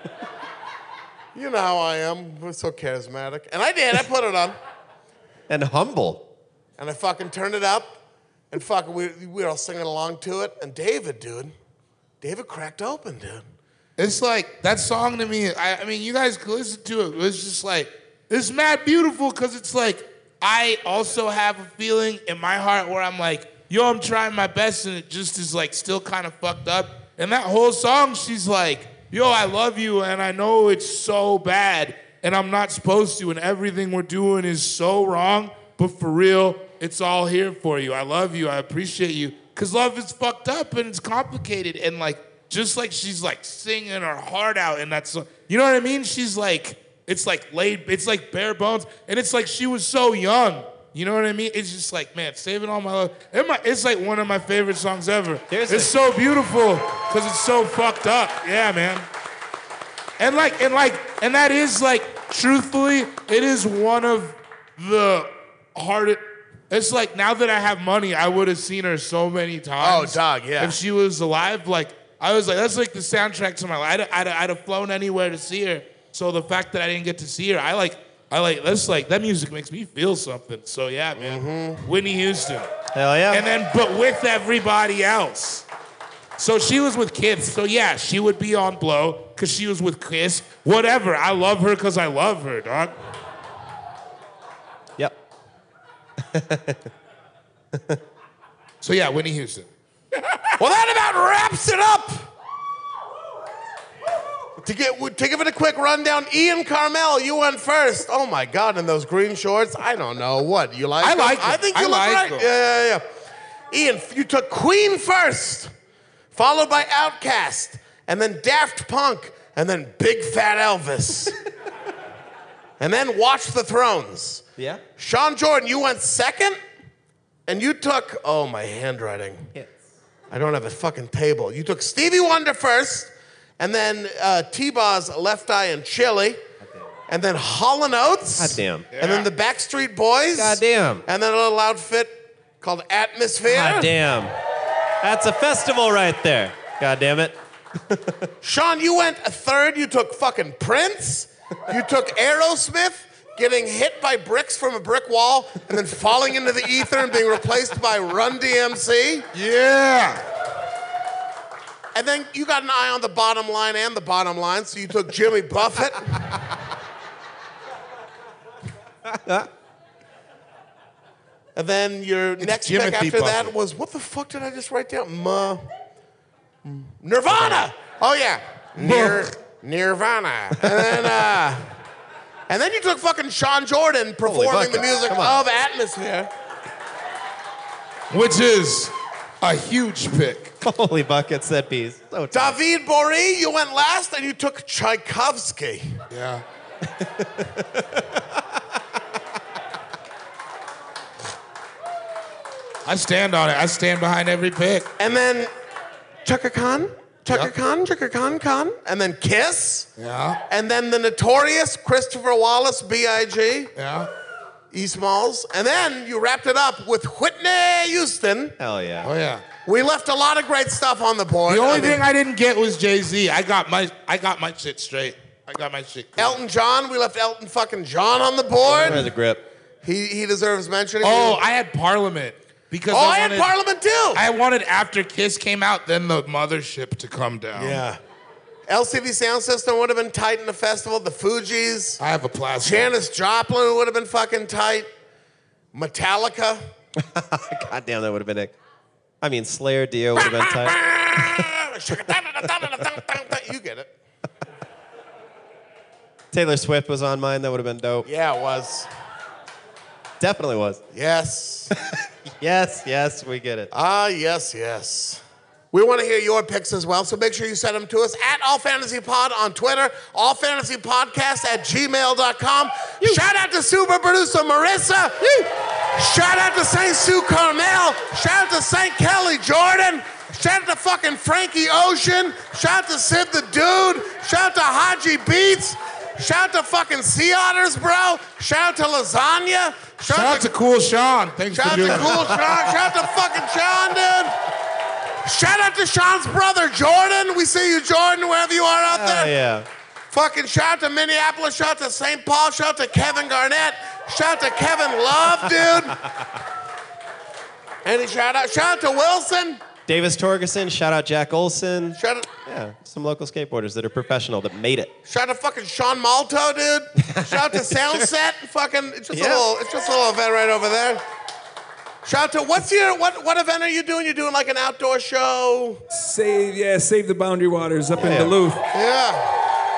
You know how I am. We're so charismatic. And I did. I put it on. And humble. And I fucking turned it up. And fucking, we, we were all singing along to it. And David, dude, David cracked open, dude. It's like that song to me. I, I mean, you guys could listen to it. It's just like it's mad beautiful because it's like I also have a feeling in my heart where I'm like, yo, I'm trying my best, and it just is like still kind of fucked up. And that whole song, she's like, yo, I love you, and I know it's so bad, and I'm not supposed to, and everything we're doing is so wrong. But for real, it's all here for you. I love you. I appreciate you. Because love is fucked up and it's complicated. And like, just like she's like singing her heart out in that song. You know what I mean? She's like, it's like laid, it's like bare bones. And it's like she was so young. You know what I mean? It's just like, man, Saving All My Love. It might, it's like one of my favorite songs ever. There's it's a- so beautiful because it's so fucked up. Yeah, man. And like, and like, and that is like, truthfully, it is one of the hardest. It's like now that I have money, I would have seen her so many times. Oh, dog, yeah. If she was alive, like I was like, that's like the soundtrack to my life. I'd, I'd, I'd have flown anywhere to see her. So the fact that I didn't get to see her, I like, I like. That's like that music makes me feel something. So yeah, man. Mm-hmm. Whitney Houston. Hell yeah. And then, but with everybody else. So she was with Kiss. So yeah, she would be on Blow because she was with Kiss. Whatever. I love her because I love her, dog. Yep. So yeah, Whitney Houston. Well, that about wraps it up. To get to give it a quick rundown, Ian Carmel, you went first. Oh my God, in those green shorts, I don't know what you like. I them? like I them. think you I look like right. them. Yeah, yeah, yeah. Ian, you took Queen first, followed by Outkast, and then Daft Punk, and then Big Fat Elvis, and then Watch the Thrones. Yeah. Sean Jordan, you went second, and you took, oh, my handwriting. Yes. I don't have a fucking table. You took Stevie Wonder first, and then uh, T-Baw's Left Eye and Chili, and then Hall and Oates. Goddamn. And then the Backstreet Boys. Goddamn. And then a little outfit called Atmosphere. Goddamn. That's a festival right there. God damn it. Sean, you went a third. You took fucking Prince. You took Aerosmith, getting hit by bricks from a brick wall, and then falling into the ether and being replaced by Run D M C. Yeah. And then you got an eye on the bottom line and the bottom line, so you took Jimmy Buffett. And then your next pick Jimothy after that Buffett. was, what the fuck did I just write down? Ma- Nirvana. Oh yeah, Nir- Nirvana. And then, uh, and then you took fucking Sean Jordan performing bucket. the music Come on. of Atmosphere. Which is a huge pick. Holy buckets, that piece. So tough. David Bory, you went last, and you took Tchaikovsky. Yeah. I stand on it. I stand behind every pick. And then Chaka Khan, Chaka Yep. Khan, Chaka Khan Khan, and then Kiss. Yeah. And then the notorious Christopher Wallace, B I G, Yeah. E Smalls. And then you wrapped it up with Whitney Houston. Hell yeah. Oh yeah. We left a lot of great stuff on the board. The only I mean, thing I didn't get was Jay-Z. I got my I got my shit straight. I got my shit clean. Elton John, we left Elton fucking John on the board. Where's the grip? He, he deserves mentioning. Oh, I had Parliament Because Oh, I and wanted, Parliament too. I wanted after Kiss came out, then the mothership to come down. Yeah. L C D Sound System would have been tight in the festival. The Fugees. I have a plasma. Janis Joplin would have been fucking tight. Metallica. God damn, that would have been it. I mean, Slayer, Dio would have been tight. You get it. Taylor Swift was on mine. That would have been dope. Yeah, it was. Definitely was. Yes. Yes, yes, we get it. Ah, yes, yes. We want to hear your picks as well, so make sure you send them to us at All Fantasy Pod on Twitter, All Fantasy Podcast at gmail dot com. Shout out to super producer Marissa. Shout out to Saint Sue Carmel. Shout out to Saint Kelly Jordan. Shout out to fucking Frankie Ocean. Shout out to Sid the Dude. Shout out to Haji Beats. Shout out to fucking Sea Otters, bro. Shout out to Lasagna. Shout out to Cool Sean. Thanks Shout for out doing to Cool that. Sean. Shout out to fucking Sean, dude. Shout out to Sean's brother, Jordan. We see you, Jordan, wherever you are out Oh, there. yeah. Fucking shout out to Minneapolis. Shout out to Saint Paul. Shout out to Kevin Garnett. Shout out to Kevin Love, dude. Any shout out? Shout out to Wilson. Davis Torgerson, shout out Jack Olson. Shout out, Yeah, some local skateboarders that are professional that made it. shout out to fucking Sean Malto, dude. Shout out to Soundset. Fucking, it's just Yeah. a little, it's just a little event right over there. Shout out to what's your what what event are you doing? You're doing like an outdoor show. Save, yeah, save the Boundary Waters up in Yeah. Duluth. Yeah.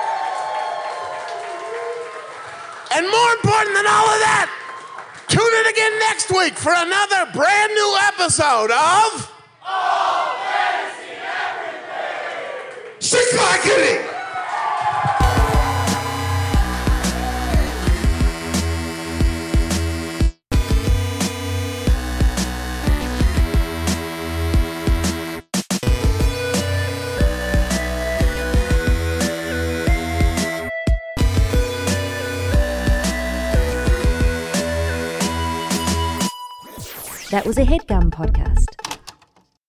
And more important than all of that, tune in again next week for another brand new episode of Chicklockety! That was a HeadGum podcast.